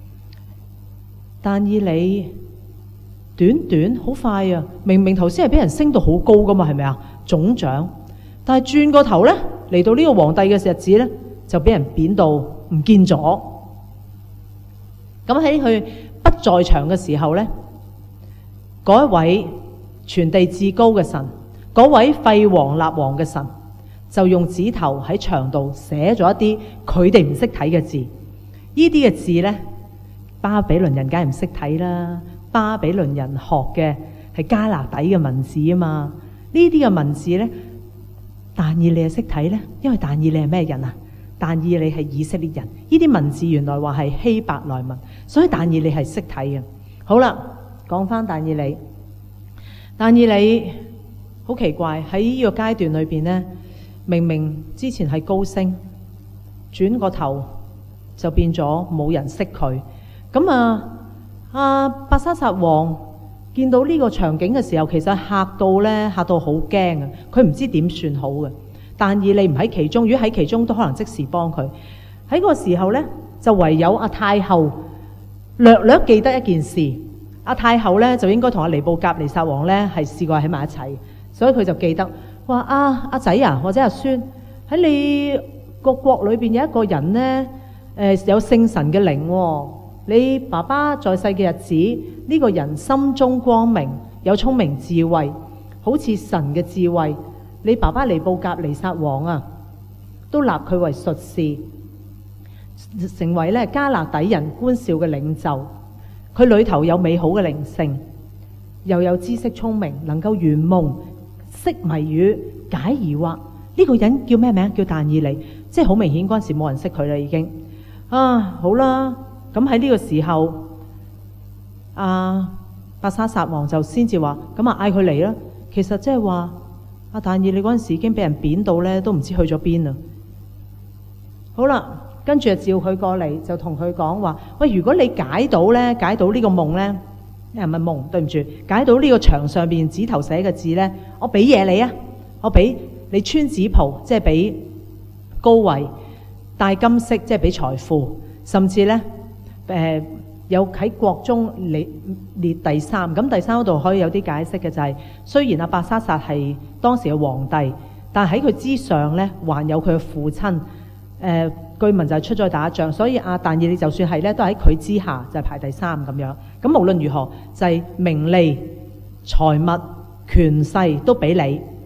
但以理短短好快啊，明明頭先係俾人升到好高噶嘛，係咪啊？總長，但係轉個頭呢，嚟到呢個皇帝嘅日子呢，就俾人貶到唔見咗。咁喺佢不在場嘅時候呢，嗰一位全地至高嘅神，嗰位廢王立王嘅神，就用指頭喺牆度寫咗一啲佢哋唔識睇嘅字。呢啲嘅字呢，巴比倫人梗係唔識睇啦。巴比倫人學嘅係加勒底嘅文字啊嘛。呢啲嘅文字呢，但以理係識睇呢，因為但以理係咩人啊？但以理係以色列人，呢啲文字原來話係希伯來文，所以但以理係識睇嘅。好啦，講翻但以理，但以理好奇怪喺呢個階段裏邊呢，明明之前係高升，轉個頭就變咗冇人識佢。咁啊，阿伯沙撒王見到呢個場景嘅時候，其實嚇到呢，嚇到好驚啊！佢唔知點算好嘅。但以理唔喺其中，如果喺其中都可能即時幫佢。喺個時候呢，就唯有阿太后略略記得一件事。阿太后呢，就應該同阿尼布甲尼撒王呢係試過喺埋一齊，所以佢就記得話：啊阿仔啊，或者阿孫喺你個國裏邊有一個人呢，誒、呃、有聖神嘅靈、哦。你爸爸在世嘅日子，呢、這個人心中光明，有聰明智慧，好似神嘅智慧。你爸爸尼布甲尼撒王啊，都立佢為術士，成為咧加勒底人官少嘅領袖。佢裏頭有美好嘅靈性，又有知識聰明，能夠圓夢、識謎語、解疑惑。呢、這個人叫咩名？叫但以理。即係好明顯嗰陣時冇人識佢啦，已經啊好啦。咁喺呢個時候，阿伯沙撒王就先至話：咁啊嗌佢嚟啦。其實即係話。阿但以理嗰陣時已經俾人貶到咧，都唔知去咗邊啦。好啦，跟住就召佢過嚟，就同佢講話：喂，如果你解到咧，解到呢個夢咧，係咪夢？對唔住，解到呢個牆上邊指頭寫嘅字咧，我俾嘢你啊！我俾你穿紫袍，即係俾高位；戴金飾，即係俾財富，甚至咧，誒、呃。有喺國中列列第三，咁第三嗰度可以有啲解釋嘅就係、是，雖然阿伯沙撒係當時嘅皇帝，但喺佢之上呢，還有佢嘅父親。誒、呃，據聞就係出咗去打仗，所以阿但以理就算係呢，都喺佢之下，就係、是、排第三咁樣。咁無論如何，就係、是、名利、財物、權勢都俾你。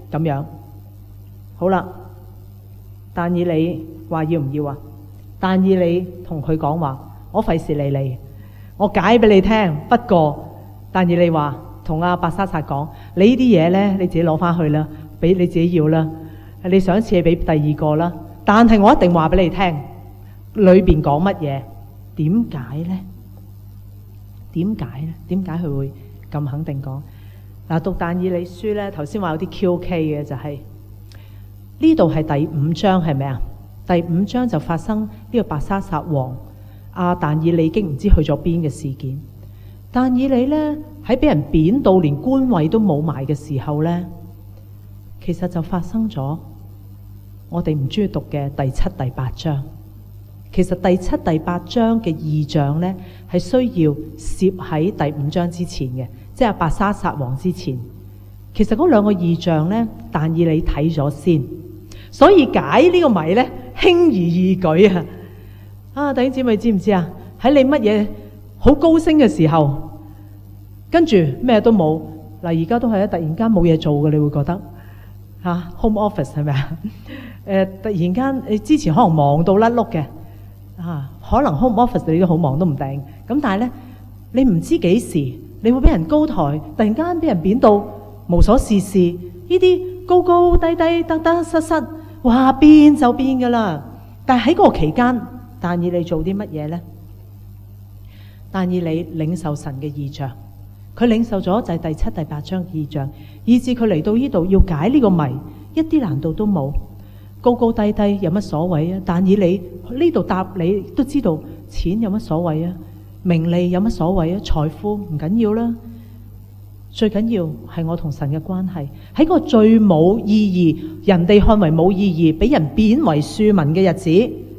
咁樣。好啦，但以理話要唔要啊？但以理同佢講話，我費事理你，我解俾你聽。不過但以理話同阿伯沙撒講，你呢啲嘢呢，你自己攞翻去啦，俾你自己要啦。你想賜俾第二個啦，但係我一定話俾你聽，裏邊講乜嘢？點解呢？點解呢？點解佢會咁肯定講？嗱，讀但以理書呢，頭先話有啲 Q K 嘅，就係呢度係第五章，係咪啊？第五章就發生呢個伯沙撒王阿但以理已經唔知去咗邊嘅事件。但以理呢，喺俾人貶到連官位都冇埋嘅時候呢，其實就發生咗我哋唔中意讀嘅第七、第八章。其實第七、第八章嘅異象呢，係需要攝喺第五章之前嘅，即係伯沙撒王之前。其實嗰兩個異象呢，但以理睇咗先，所以解呢個謎呢，輕而易舉啊！啊，弟兄姊妹知唔知啊？喺你乜嘢好高升嘅時候，跟住咩都冇，嗱，而家都係啊！突然間冇嘢做嘅，你會覺得嚇、啊、home office 係咪啊？誒，突然間你之前可能忙到甩碌嘅啊，可能 home office 你都好忙都唔定。咁但係咧，你唔知幾時你會俾人高抬，突然間俾人貶到無所事事，呢啲高高低低、得得失失，哇，變就變噶啦！但係喺嗰個期間，但以理做啲乜嘢咧？但以理領受神嘅異象，佢領受咗就係第七、第八章異象，以至佢嚟到呢度要解呢個謎，一啲難度都冇。高高低低有乜所謂啊？但以理呢度答你都知道，錢有乜所謂啊？名利有乜所謂啊？財富唔緊要啦，最緊要係我同神嘅關係。喺個最冇意義，人哋看為冇意義，俾人貶為庶民嘅日子，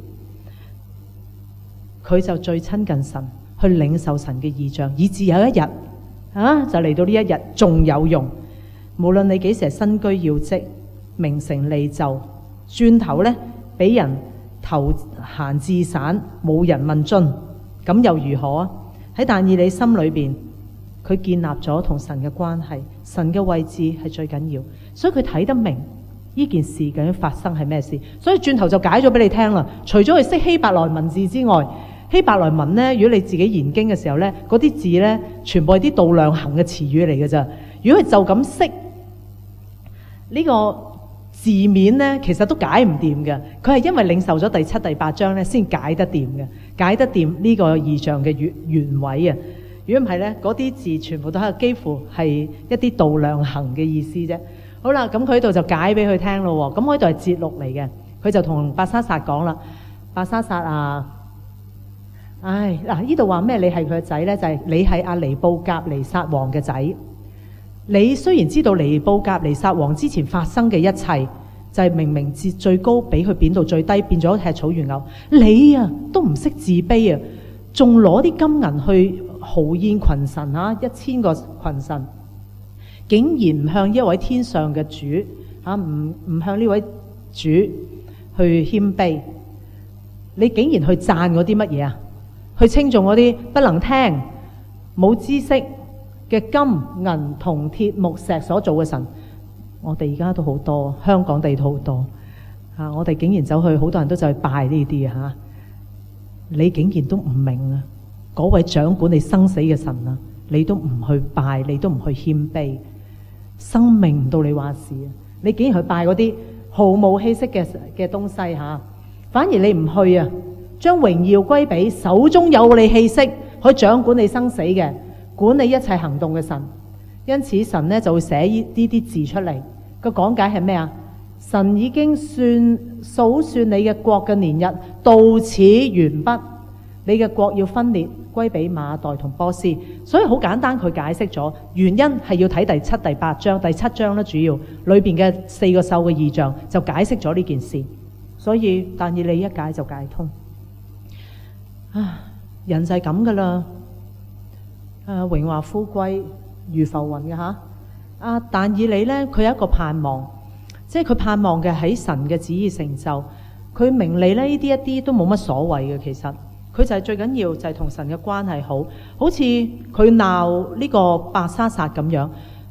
佢就最親近神，去領受神嘅異象，以至有一日啊，就嚟到呢一日仲有用。無論你幾時係身居要職、名成利就，轉頭呢，俾人投閒置散，冇人問津，咁又如何啊？喺但以理心裏邊，佢建立咗同神嘅關係，神嘅位置係最緊要，所以佢睇得明呢件事究竟發生係咩事，所以轉頭就解咗俾你聽啦。除咗佢識希伯來文字之外，希伯來文呢，如果你自己研經嘅時候呢，嗰啲字呢，全部係啲度量衡嘅詞語嚟嘅咋。如果佢就咁識呢個字面呢，其實都解唔掂嘅。佢係因為領受咗第七、第八章呢，先解得掂嘅，解得掂呢個異象嘅原原委啊。如果唔係呢，嗰啲字全部都係幾乎係一啲度量衡嘅意思啫。好啦，咁佢喺度就解俾佢聽咯。咁我喺度係節錄嚟嘅，佢就同伯沙撒講啦：伯沙撒啊，唉嗱，呢度話咩？你係佢嘅仔呢，就係、是、你係阿尼布甲尼撒王嘅仔。你雖然知道尼布甲尼撒王之前發生嘅一切，就係、是、明明至最高，俾佢貶到最低，變咗吃草如牛。你啊都唔識自卑啊，仲攞啲金銀去豪宴群臣啊，一千個群臣，竟然唔向一位天上嘅主啊，唔唔向呢位主去謙卑。你竟然去讚嗰啲乜嘢啊？去稱頌嗰啲不能聽、冇知識嘅金銀銅鐵木石所做嘅神。我哋而家都好多，香港地都好多啊！我哋竟然走去，好多人都走去拜呢啲啊！你竟然都唔明啊！嗰位掌管你生死嘅神啊，你都唔去拜，你都唔去謙卑，生命唔到你話事啊！你竟然去拜嗰啲毫無氣息嘅嘅東西吓，反而你唔去啊，將榮耀歸俾手中有你氣息可以掌管你生死嘅，管理一切行動嘅神。因此神呢就會寫呢啲字出嚟。個講解係咩啊？神已經算數算你嘅國嘅年日到此完畢，你嘅國要分裂歸俾馬代同波斯。所以好簡單，佢解釋咗原因係要睇第七、第八章。第七章呢，主要裏邊嘅四個獸嘅異象就解釋咗呢件事。所以但以理一解就解通。啊，人就係咁噶啦，誒，榮華富貴如浮雲嘅吓。啊，但以理呢，佢有一個盼望，即係佢盼望嘅喺神嘅旨意成就。佢名利呢，呢啲一啲都冇乜所謂嘅，其實佢就係最緊要就係同神嘅關係好。好似佢鬧呢個伯沙撒咁樣，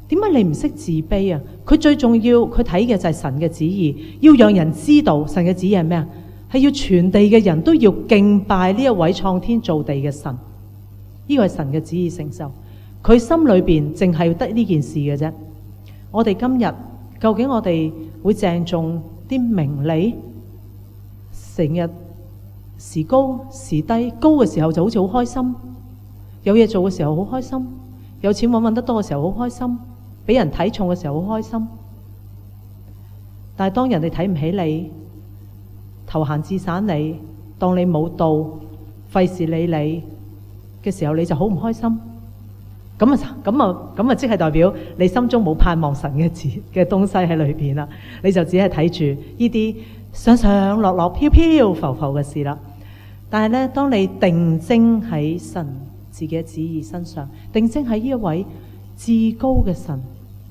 點解你唔識自卑啊？佢最重要，佢睇嘅就係神嘅旨意，要讓人知道神嘅旨意係咩啊？係要全地嘅人都要敬拜呢一位創天造地嘅神。呢個係神嘅旨意成就，佢心裏邊淨係得呢件事嘅啫。我哋今日究竟我哋會鄭重啲名利，成日時高時低，高嘅時候就好似好開心，有嘢做嘅時候好開心，有錢揾揾得多嘅時候好開心，俾人睇重嘅時候好開心。但係當人哋睇唔起你，投閒置散你，當你冇到，費事理你嘅時候，你就好唔開心。咁啊，咁啊，咁啊，即係代表你心中冇盼望神嘅字嘅東西喺裏邊啦。你就只係睇住呢啲上上落落、飄飄浮浮嘅事啦。但係咧，當你定睛喺神自己嘅旨意身上，定睛喺呢一位至高嘅神，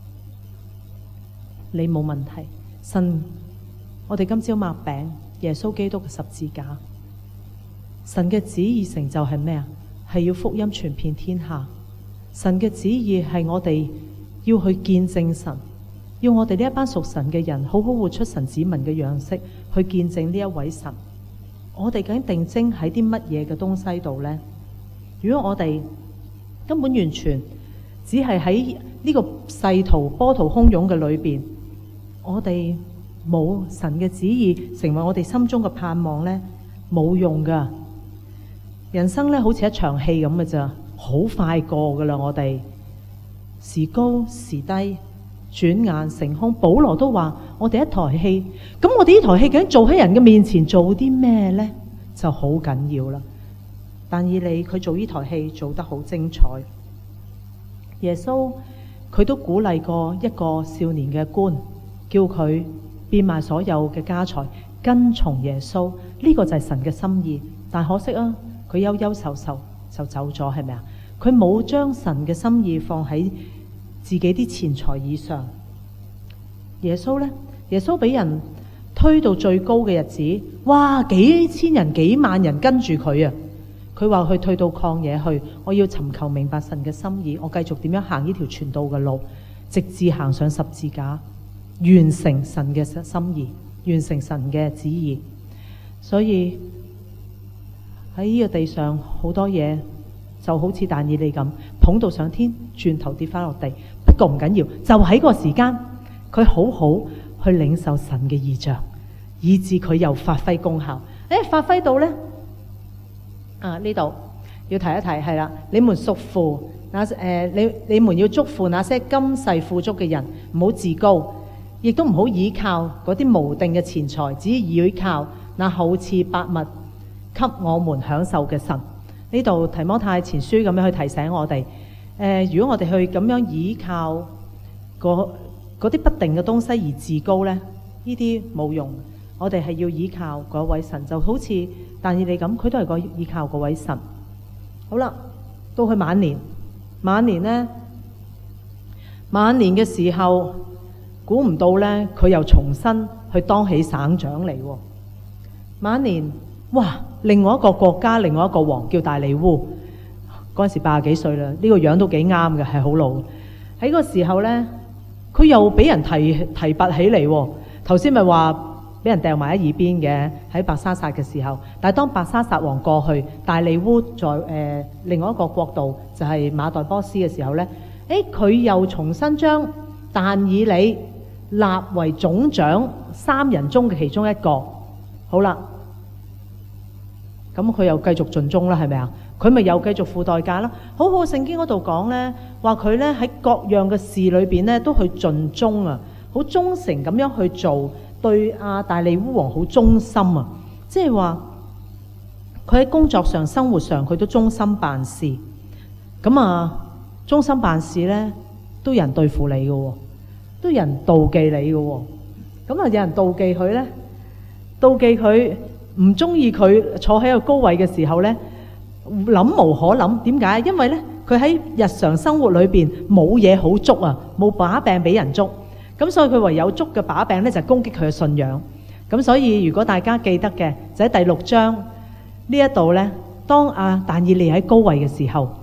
你冇問題。神，我哋今朝擘餅，耶穌基督嘅十字架，神嘅旨意成就係咩啊？係要福音傳遍天下。神嘅旨意係我哋要去見證神，要我哋呢一班屬神嘅人好好活出神子民嘅樣式，去見證呢一位神。我哋究竟定睛喺啲乜嘢嘅東西度呢？如果我哋根本完全只係喺呢個世途波濤洶湧嘅裏邊，我哋冇神嘅旨意成為我哋心中嘅盼望呢，冇用噶。人生呢好似一場戲咁嘅咋，好快過噶啦。我哋時高時低，轉眼成空。保羅都話我哋一台戲，咁我哋呢台戲究竟做喺人嘅面前做啲咩呢？就好緊要啦。但以理佢做呢台戲做得好精彩。耶穌佢都鼓勵過一個少年嘅官，叫佢變賣所有嘅家財，跟從耶穌。呢個就係神嘅心意。但可惜啊，佢憂憂愁愁就走咗，係咪啊？佢冇將神嘅心意放喺自己啲錢財以上。耶穌呢？耶穌俾人推到最高嘅日子，哇！幾千人、幾萬人跟住佢啊！佢話佢退到曠野去，我要尋求明白神嘅心意，我繼續點樣行呢條傳道嘅路，直至行上十字架，完成神嘅心意，完成神嘅旨意。所以喺呢個地上好多嘢就好似但以理咁捧到上天，轉頭跌翻落地。不過唔緊要，就喺個時間，佢好好去領受神嘅異象，以致佢又發揮功效。誒，發揮到呢？啊！呢度要提一提係啦，你們屬父那誒、呃，你你們要祝福那些今世富足嘅人，唔好自高，亦都唔好倚靠嗰啲無定嘅錢財，只倚靠那厚賜百物給我們享受嘅神。呢度提摩太前書咁樣去提醒我哋，誒、呃，如果我哋去咁樣倚靠嗰啲不定嘅東西而自高呢，呢啲冇用。我哋係要倚靠嗰位神，就好似但以理咁，佢都係個倚靠嗰位神。好啦，到佢晚年，晚年呢，晚年嘅時候，估唔到呢，佢又重新去當起省長嚟。晚年，哇！另外一個國家，另外一個王叫大利烏，嗰陣時八十幾歲啦，呢個樣都幾啱嘅，係好老。喺個時候呢，佢又俾人提提拔起嚟。頭先咪話俾人掉埋喺耳邊嘅，喺伯沙撒嘅時候，但係當伯沙撒王過去，大利烏在誒、呃、另外一個國度就係、是、馬代波斯嘅時候呢，誒佢又重新將但以理立為總長三人中嘅其中一個。好啦，咁佢又繼續盡忠啦，係咪啊？佢咪又繼續付代價啦。好好，聖經嗰度講呢，話佢呢喺各樣嘅事裏邊呢都去盡忠啊，好忠誠咁樣去做。對阿大利烏王好忠心啊，即係話佢喺工作上、生活上，佢都忠心辦事。咁啊，忠心辦事呢，都有人對付你嘅喎，都有人妒忌你嘅喎。咁啊，有人妒忌佢呢，妒忌佢唔中意佢坐喺個高位嘅時候呢，諗無可諗。點解？因為呢，佢喺日常生活裏邊冇嘢好捉啊，冇把柄俾人捉。咁所以佢唯有捉嘅把柄咧，就係攻擊佢嘅信仰。咁所以如果大家記得嘅，就喺第六章呢一度咧，當阿但以理喺高位嘅時候，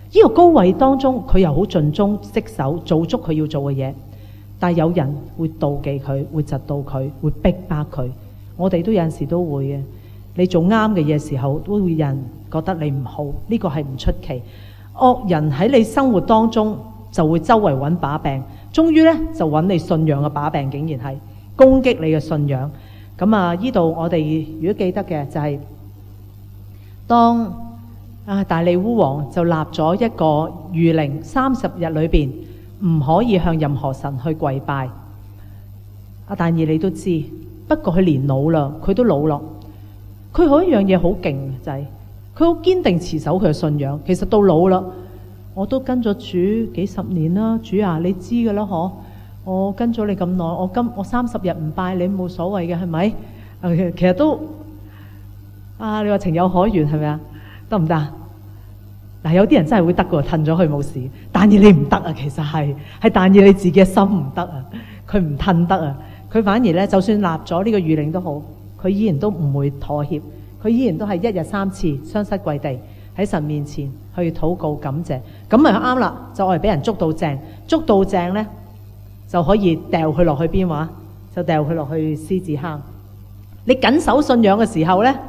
呢個高位當中，佢又好盡忠職守，做足佢要做嘅嘢。但係有人會妒忌佢，會嫉妒佢，會逼迫佢。我哋都有陣時都會嘅。你做啱嘅嘢時候，都會有人覺得你唔好，呢個係唔出奇。惡人喺你生活當中就會周圍揾把柄，終於呢就揾你信仰嘅把柄，竟然係攻擊你嘅信仰。咁啊，呢度我哋如果記得嘅就係、是、當啊大利烏王就立咗一個諭令，三十日裏邊唔可以向任何神去跪拜。阿但以理都知，不過佢年老啦，佢都老咯。佢有一樣嘢好勁，就係佢好堅定持守佢嘅信仰。其實到老啦，我都跟咗主幾十年啦，主啊，你知噶啦嗬，我跟咗你咁耐，我今我三十日唔拜你冇所謂嘅，係咪？其實都啊，你話情有可原係咪啊？得唔得？嗱，有啲人真係會得噶，褪咗佢冇事。但以理唔得啊，其實係係但以理自己嘅心唔得啊，佢唔褪得啊，佢反而咧，就算立咗呢個諭令都好，佢依然都唔會妥協，佢依然都係一日三次雙膝跪地喺神面前去禱告感謝，咁咪啱啦，就係俾人捉到正，捉到正咧就可以掉佢落去邊話，就掉佢落去獅子坑。你緊守信仰嘅時候咧，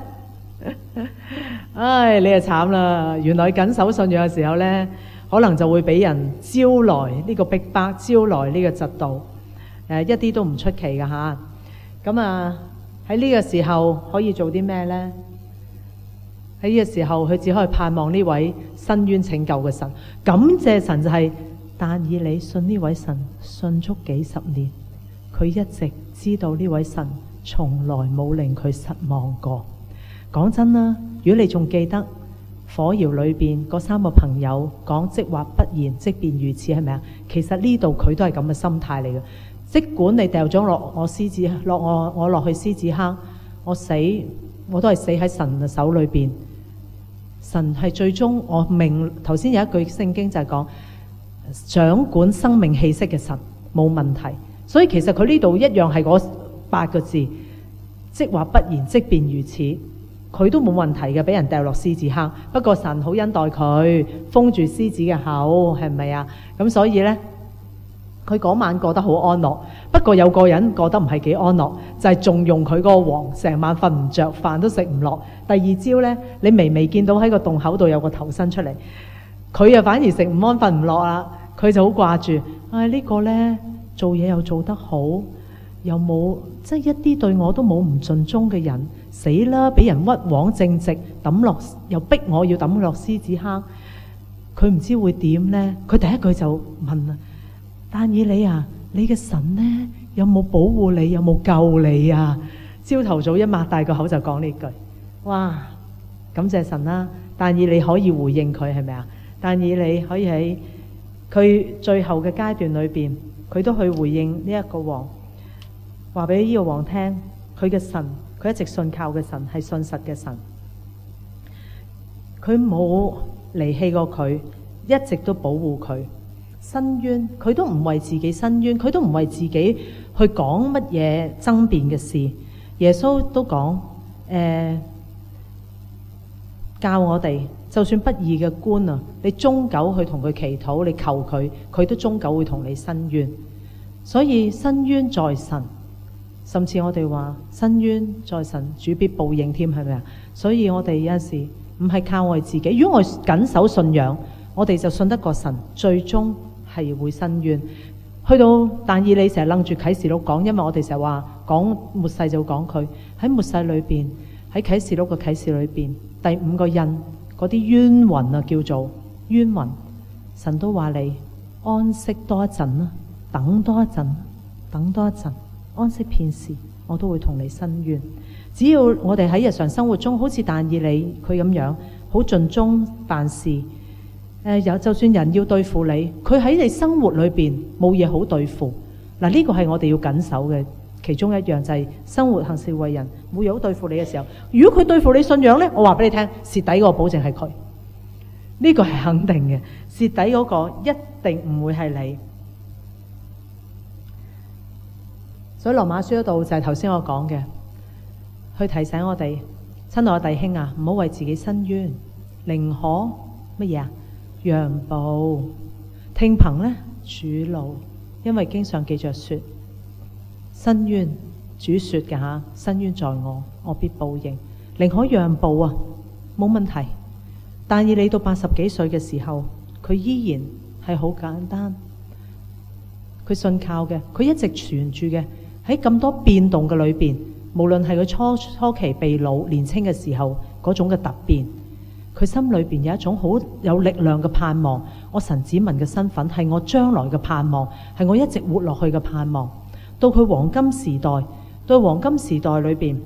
唉，你就慘啦！原來緊守信仰嘅時候咧，可能就會俾人招來呢個逼迫，招來呢個嫉妒，誒，一啲都唔出奇㗎吓。咁啊喺呢個時候可以做啲咩呢？喺呢個時候佢只可以盼望呢位伸冤拯救嘅神，感謝神就係但以理信呢位神信足幾十年，佢一直知道呢位神從來冇令佢失望過。講真啦，如果你仲記得火窯裏邊嗰三個朋友講即或不然，即便如此，係咪啊？其實呢度佢都係咁嘅心態嚟嘅。即管你掉咗落我獅子落我我落去獅子坑，我死我都係死喺神嘅手裏邊。神係最終我命。頭先有一句聖經就係講掌管生命氣息嘅神冇問題，所以其實佢呢度一樣係嗰八個字，即或不然，即便如此，佢都冇問題嘅，俾人掉落獅子坑。不過神好恩待佢，封住獅子嘅口，係咪啊？咁所以呢，佢嗰晚過得好安樂。不過有個人過得唔係幾安樂，就係仲用佢嗰個王成晚瞓唔着，飯都食唔落。第二朝呢，你微微見到喺個洞口度有個頭伸出嚟，佢又反而食唔安瞓唔落啦。佢就好掛住，唉、哎、呢、呢個呢，做嘢又做得好，又冇即係一啲對我都冇唔盡忠嘅人，死啦！俾人屈枉正直抌落，又逼我要抌落獅子坑，佢唔知會點呢？佢第一句就問啦：但以理啊，你嘅神呢，有冇保護你？有冇救你啊？朝頭早一擘大個口就講呢句，哇！感謝神啦！但以理可以回應佢，係咪啊？但以理可以喺佢最後嘅階段裏邊，佢都去回應呢一個王，話俾呢個王聽，佢嘅神，佢一直信靠嘅神係信實嘅神，佢冇離棄過佢，一直都保護佢。申冤，佢都唔為自己申冤，佢都唔為自己去講乜嘢爭辯嘅事。耶穌都講，誒、呃，教我哋，就算不義嘅官啊，你終久去同佢祈禱，你求佢，佢都終久會同你申冤。所以申冤在神，甚至我哋話申冤在神，主必報應添，係咪啊？所以我哋有陣時唔係靠我哋自己，如果我緊守信仰，我哋就信得過神，最終係會申冤。去到但以理成日楞住啟示錄講，因為我哋成日話講末世就講佢喺末世裏邊，喺啟示錄嘅啟示裏邊第五個印嗰啲冤魂啊，叫做冤魂，神都話你安息多一陣啦，等多一陣，等多一陣，安息片時，我都會同你申冤。只要我哋喺日常生活中好似但以理佢咁樣好盡忠辦事。誒，有就算人要對付你，佢喺你生活裏邊冇嘢好對付。嗱，呢個係我哋要緊守嘅其中一樣，就係生活行事為人冇嘢好對付你嘅時候，如果佢對付你信仰呢，我話俾你聽，蝕底嗰個保證係佢，呢個係肯定嘅，蝕底嗰個一定唔會係你。所以羅馬書嗰度就係頭先我講嘅，去提醒我哋親愛嘅弟兄啊，唔好為自己申冤，寧可乜嘢啊？ 讓步，聽憑呢主怒，因為經上記着說，伸冤，主說嘅吓，伸冤在我，我必報應，寧可讓步啊，冇問題。但以理到八十幾歲嘅時候，佢依然係好簡單，佢信靠嘅，佢一直存住嘅，喺咁多變動嘅裏邊，無論係佢初初期被擄年青嘅時候嗰種嘅突變，佢心裏邊有一種好有力量嘅盼望。我神子民嘅身份係我將來嘅盼望，係我一直活落去嘅盼望。到佢黃金時代，到黃金時代裏邊，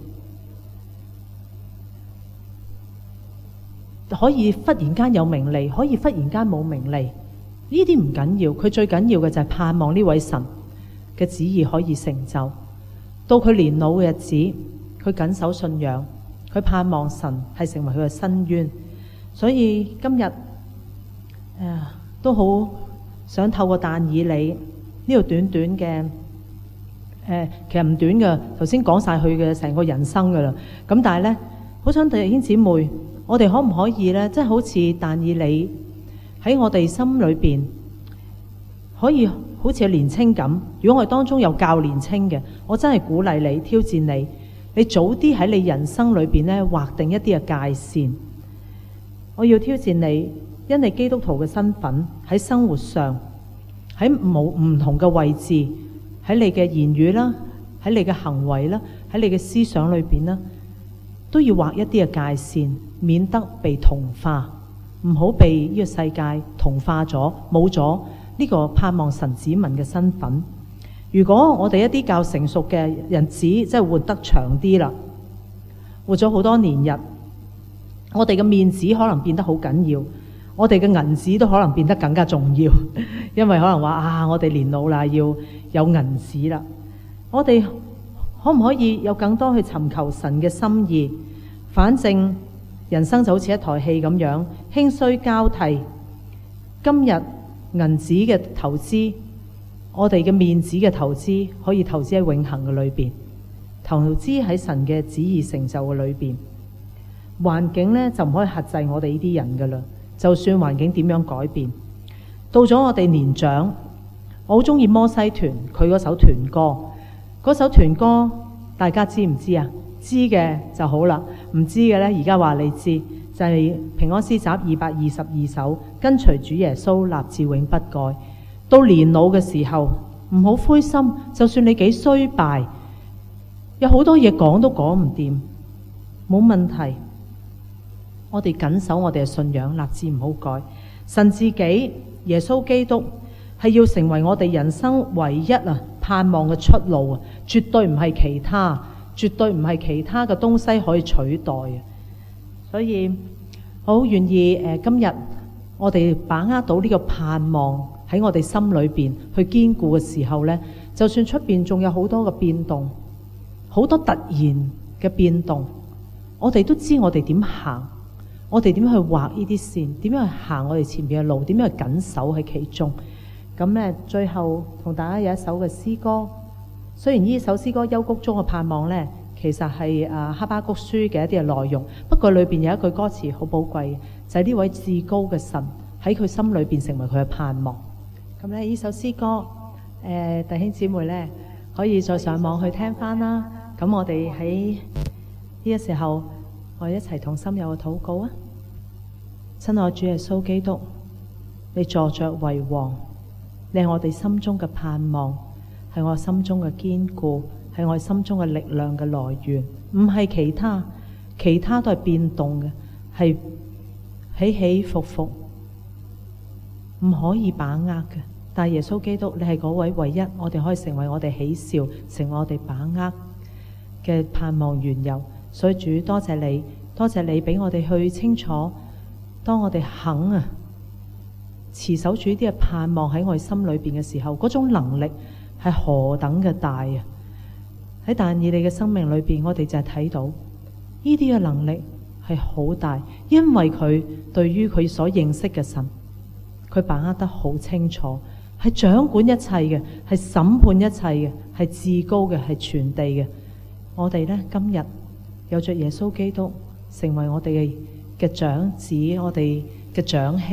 可以忽然間有名利，可以忽然間冇名利，呢啲唔緊要，佢最緊要嘅就係盼望呢位神嘅旨意可以成就。到佢年老嘅日子，佢謹守信仰，佢盼望神係成為佢嘅伸冤。所以今日誒、呃、都好想透過但以理呢度短短嘅誒、呃，其實唔短嘅，頭先講晒佢嘅成個人生噶啦。咁但係咧，好想弟兄姊妹，我哋可唔可以咧，即係好似但以理喺我哋心裏邊，可以好似年青咁。如果我哋當中有較年青嘅，我真係鼓勵你，挑戰你，你早啲喺你人生裏邊咧劃定一啲嘅界線。我要挑戰你，因你基督徒嘅身份喺生活上，喺冇唔同嘅位置，喺你嘅言語啦，喺你嘅行為啦，喺你嘅思想裏邊啦，都要劃一啲嘅界線，免得被同化，唔好被呢個世界同化咗，冇咗呢個盼望神子民嘅身份。如果我哋一啲較成熟嘅日子，即係活得長啲啦，活咗好多年日，我哋嘅面子可能變得好緊要，我哋嘅銀紙都可能變得更加重要，因為可能話啊，我哋年老啦，要有銀紙啦。我哋可唔可以有更多去尋求神嘅心意？反正人生就好似一台戲咁樣，興衰交替。今日銀紙嘅投資，我哋嘅面子嘅投資，可以投資喺永恆嘅裏邊，投資喺神嘅旨意成就嘅裏邊。環境呢，就唔可以轄制我哋呢啲人噶啦，就算環境點樣改變，到咗我哋年長，我好中意摩西團佢嗰首團歌，嗰首團歌大家知唔知啊？知嘅就好啦，唔知嘅呢，而家話你知，就係、是、平安詩集二百二十二首，跟隨主耶穌立志永不改。到年老嘅時候，唔好灰心，就算你幾衰敗，有好多嘢講都講唔掂，冇問題。我哋緊守我哋嘅信仰，立志唔好改。神自己耶穌基督係要成為我哋人生唯一啊盼望嘅出路啊，絕對唔係其他，絕對唔係其他嘅東西可以取代嘅。所以我好願意誒、呃，今日我哋把握到呢個盼望喺我哋心裏邊去堅固嘅時候呢，就算出邊仲有好多嘅變動，好多突然嘅變動，我哋都知我哋點行。我哋點去畫呢啲線？點樣去行我哋前面嘅路？點樣去緊守喺其中？咁咧，最後同大家有一首嘅詩歌。雖然呢首詩歌幽谷中嘅盼望咧，其實係啊哈巴谷書嘅一啲嘅內容，不過裏邊有一句歌詞好寶貴，就係、是、呢位至高嘅神喺佢心裏邊成為佢嘅盼望。咁咧，呢首詩歌，誒、呃、弟兄姊妹咧可以再上網去聽翻啦。咁我哋喺呢個時候，我哋一齊同心有個禱告啊！親愛主耶穌基督，你坐着為王，你係我哋心中嘅盼望，係我心中嘅堅固，係我心中嘅力量嘅來源，唔係其他，其他都係變動嘅，係起起伏伏，唔可以把握嘅。但係耶穌基督，你係嗰位唯一，我哋可以成為我哋喜笑，成為我哋把握嘅盼望緣由。所以主，多謝你，多謝你俾我哋去清楚。當我哋肯啊持守住啲嘅盼望喺我哋心裏邊嘅時候，嗰種能力係何等嘅大啊！喺但以理嘅生命裏邊，我哋就係睇到呢啲嘅能力係好大，因為佢對於佢所認識嘅神，佢把握得好清楚，係掌管一切嘅，係審判一切嘅，係至高嘅，係全地嘅。我哋呢，今日有着耶穌基督成為我哋嘅嘅長子，我哋嘅長兄，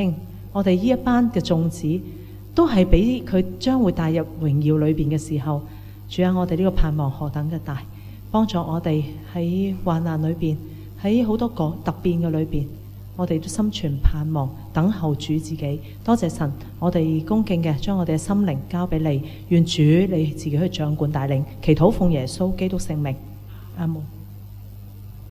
我哋呢一班嘅眾子都係俾佢將會帶入榮耀裏邊嘅時候，主啊，我哋呢個盼望何等嘅大，幫助我哋喺患難裏邊，喺好多個突變嘅裏邊，我哋都心存盼望，等候主自己。多謝神，我哋恭敬嘅將我哋嘅心靈交俾你，願主你自己去掌管帶領，祈禱奉耶穌基督聖名，阿門。